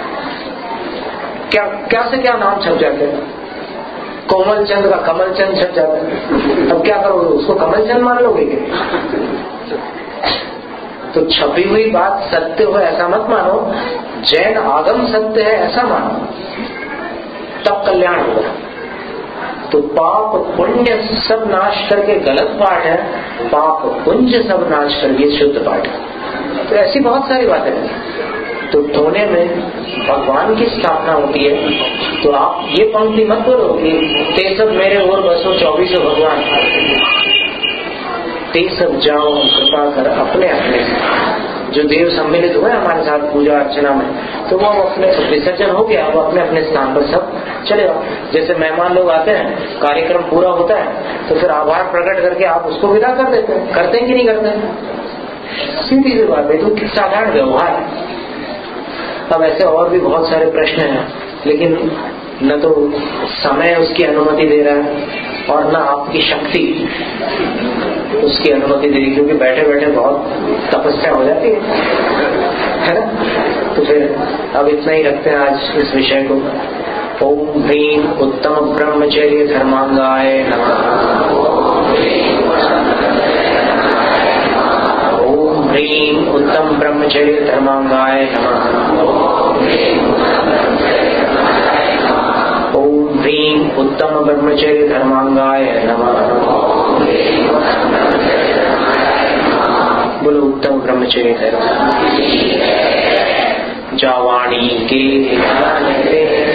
क्या से क्या नाम छप जाते हैं। कोमल चंद का कमल चंद छप जाता है। अब क्या करोगे, उसको कमल चंद मान लोगे क्या? तो छपी हुई बात सत्य हो ऐसा मत मानो, जैन आगम सत्य है ऐसा मानो, तब कल्याण होगा। तो पाप पुण्य सब नाश करके गलत पाठ है, पाप पुंज सब नाश करके शुद्ध पाठ है। तो ऐसी बहुत सारी बातें हैं। तो टोने में भगवान की स्थापना होती है तो आप ये पंक्ति मत बोलो कि ते सब मेरे और बसो 24 भगवान, ते सब जाओ कृपा कर अपने अपने से। जो देव सम्मिलित हुए हमारे साथ पूजा अर्चना में, तो वो अपने विसर्जन हो गया, वो अपने अपने स्थान पर सब चले जाओ। जैसे मेहमान लोग आते हैं, कार्यक्रम पूरा होता है तो फिर आभार प्रकट करके आप उसको विदा कर देते हैं, करते हैं कि नहीं करते? सीधी सी बात है, तो साधारण व्यवहार है। अब ऐसे और भी बहुत सारे प्रश्न हैं, लेकिन न तो समय उसकी अनुमति दे रहा है और न आपकी शक्ति उसकी अनुमति दे रही, क्योंकि बैठे बैठे बहुत तपस्या हो जाती है ना। तो फिर अब इतना ही रखते हैं आज इस विषय को। ओम ह्रीं उत्तम ब्रह्मचर्य धर्मांगाय नमः। ओम ह्रीं उत्तम ब्रह्मचर्य धर्मांगाय नमः। ओम ह्रीं उत्तम ब्रह्मचर्य धर्मांगाय नमः। बोलो उत्तम ब्रह्मचर्य धर्म। जावाणी के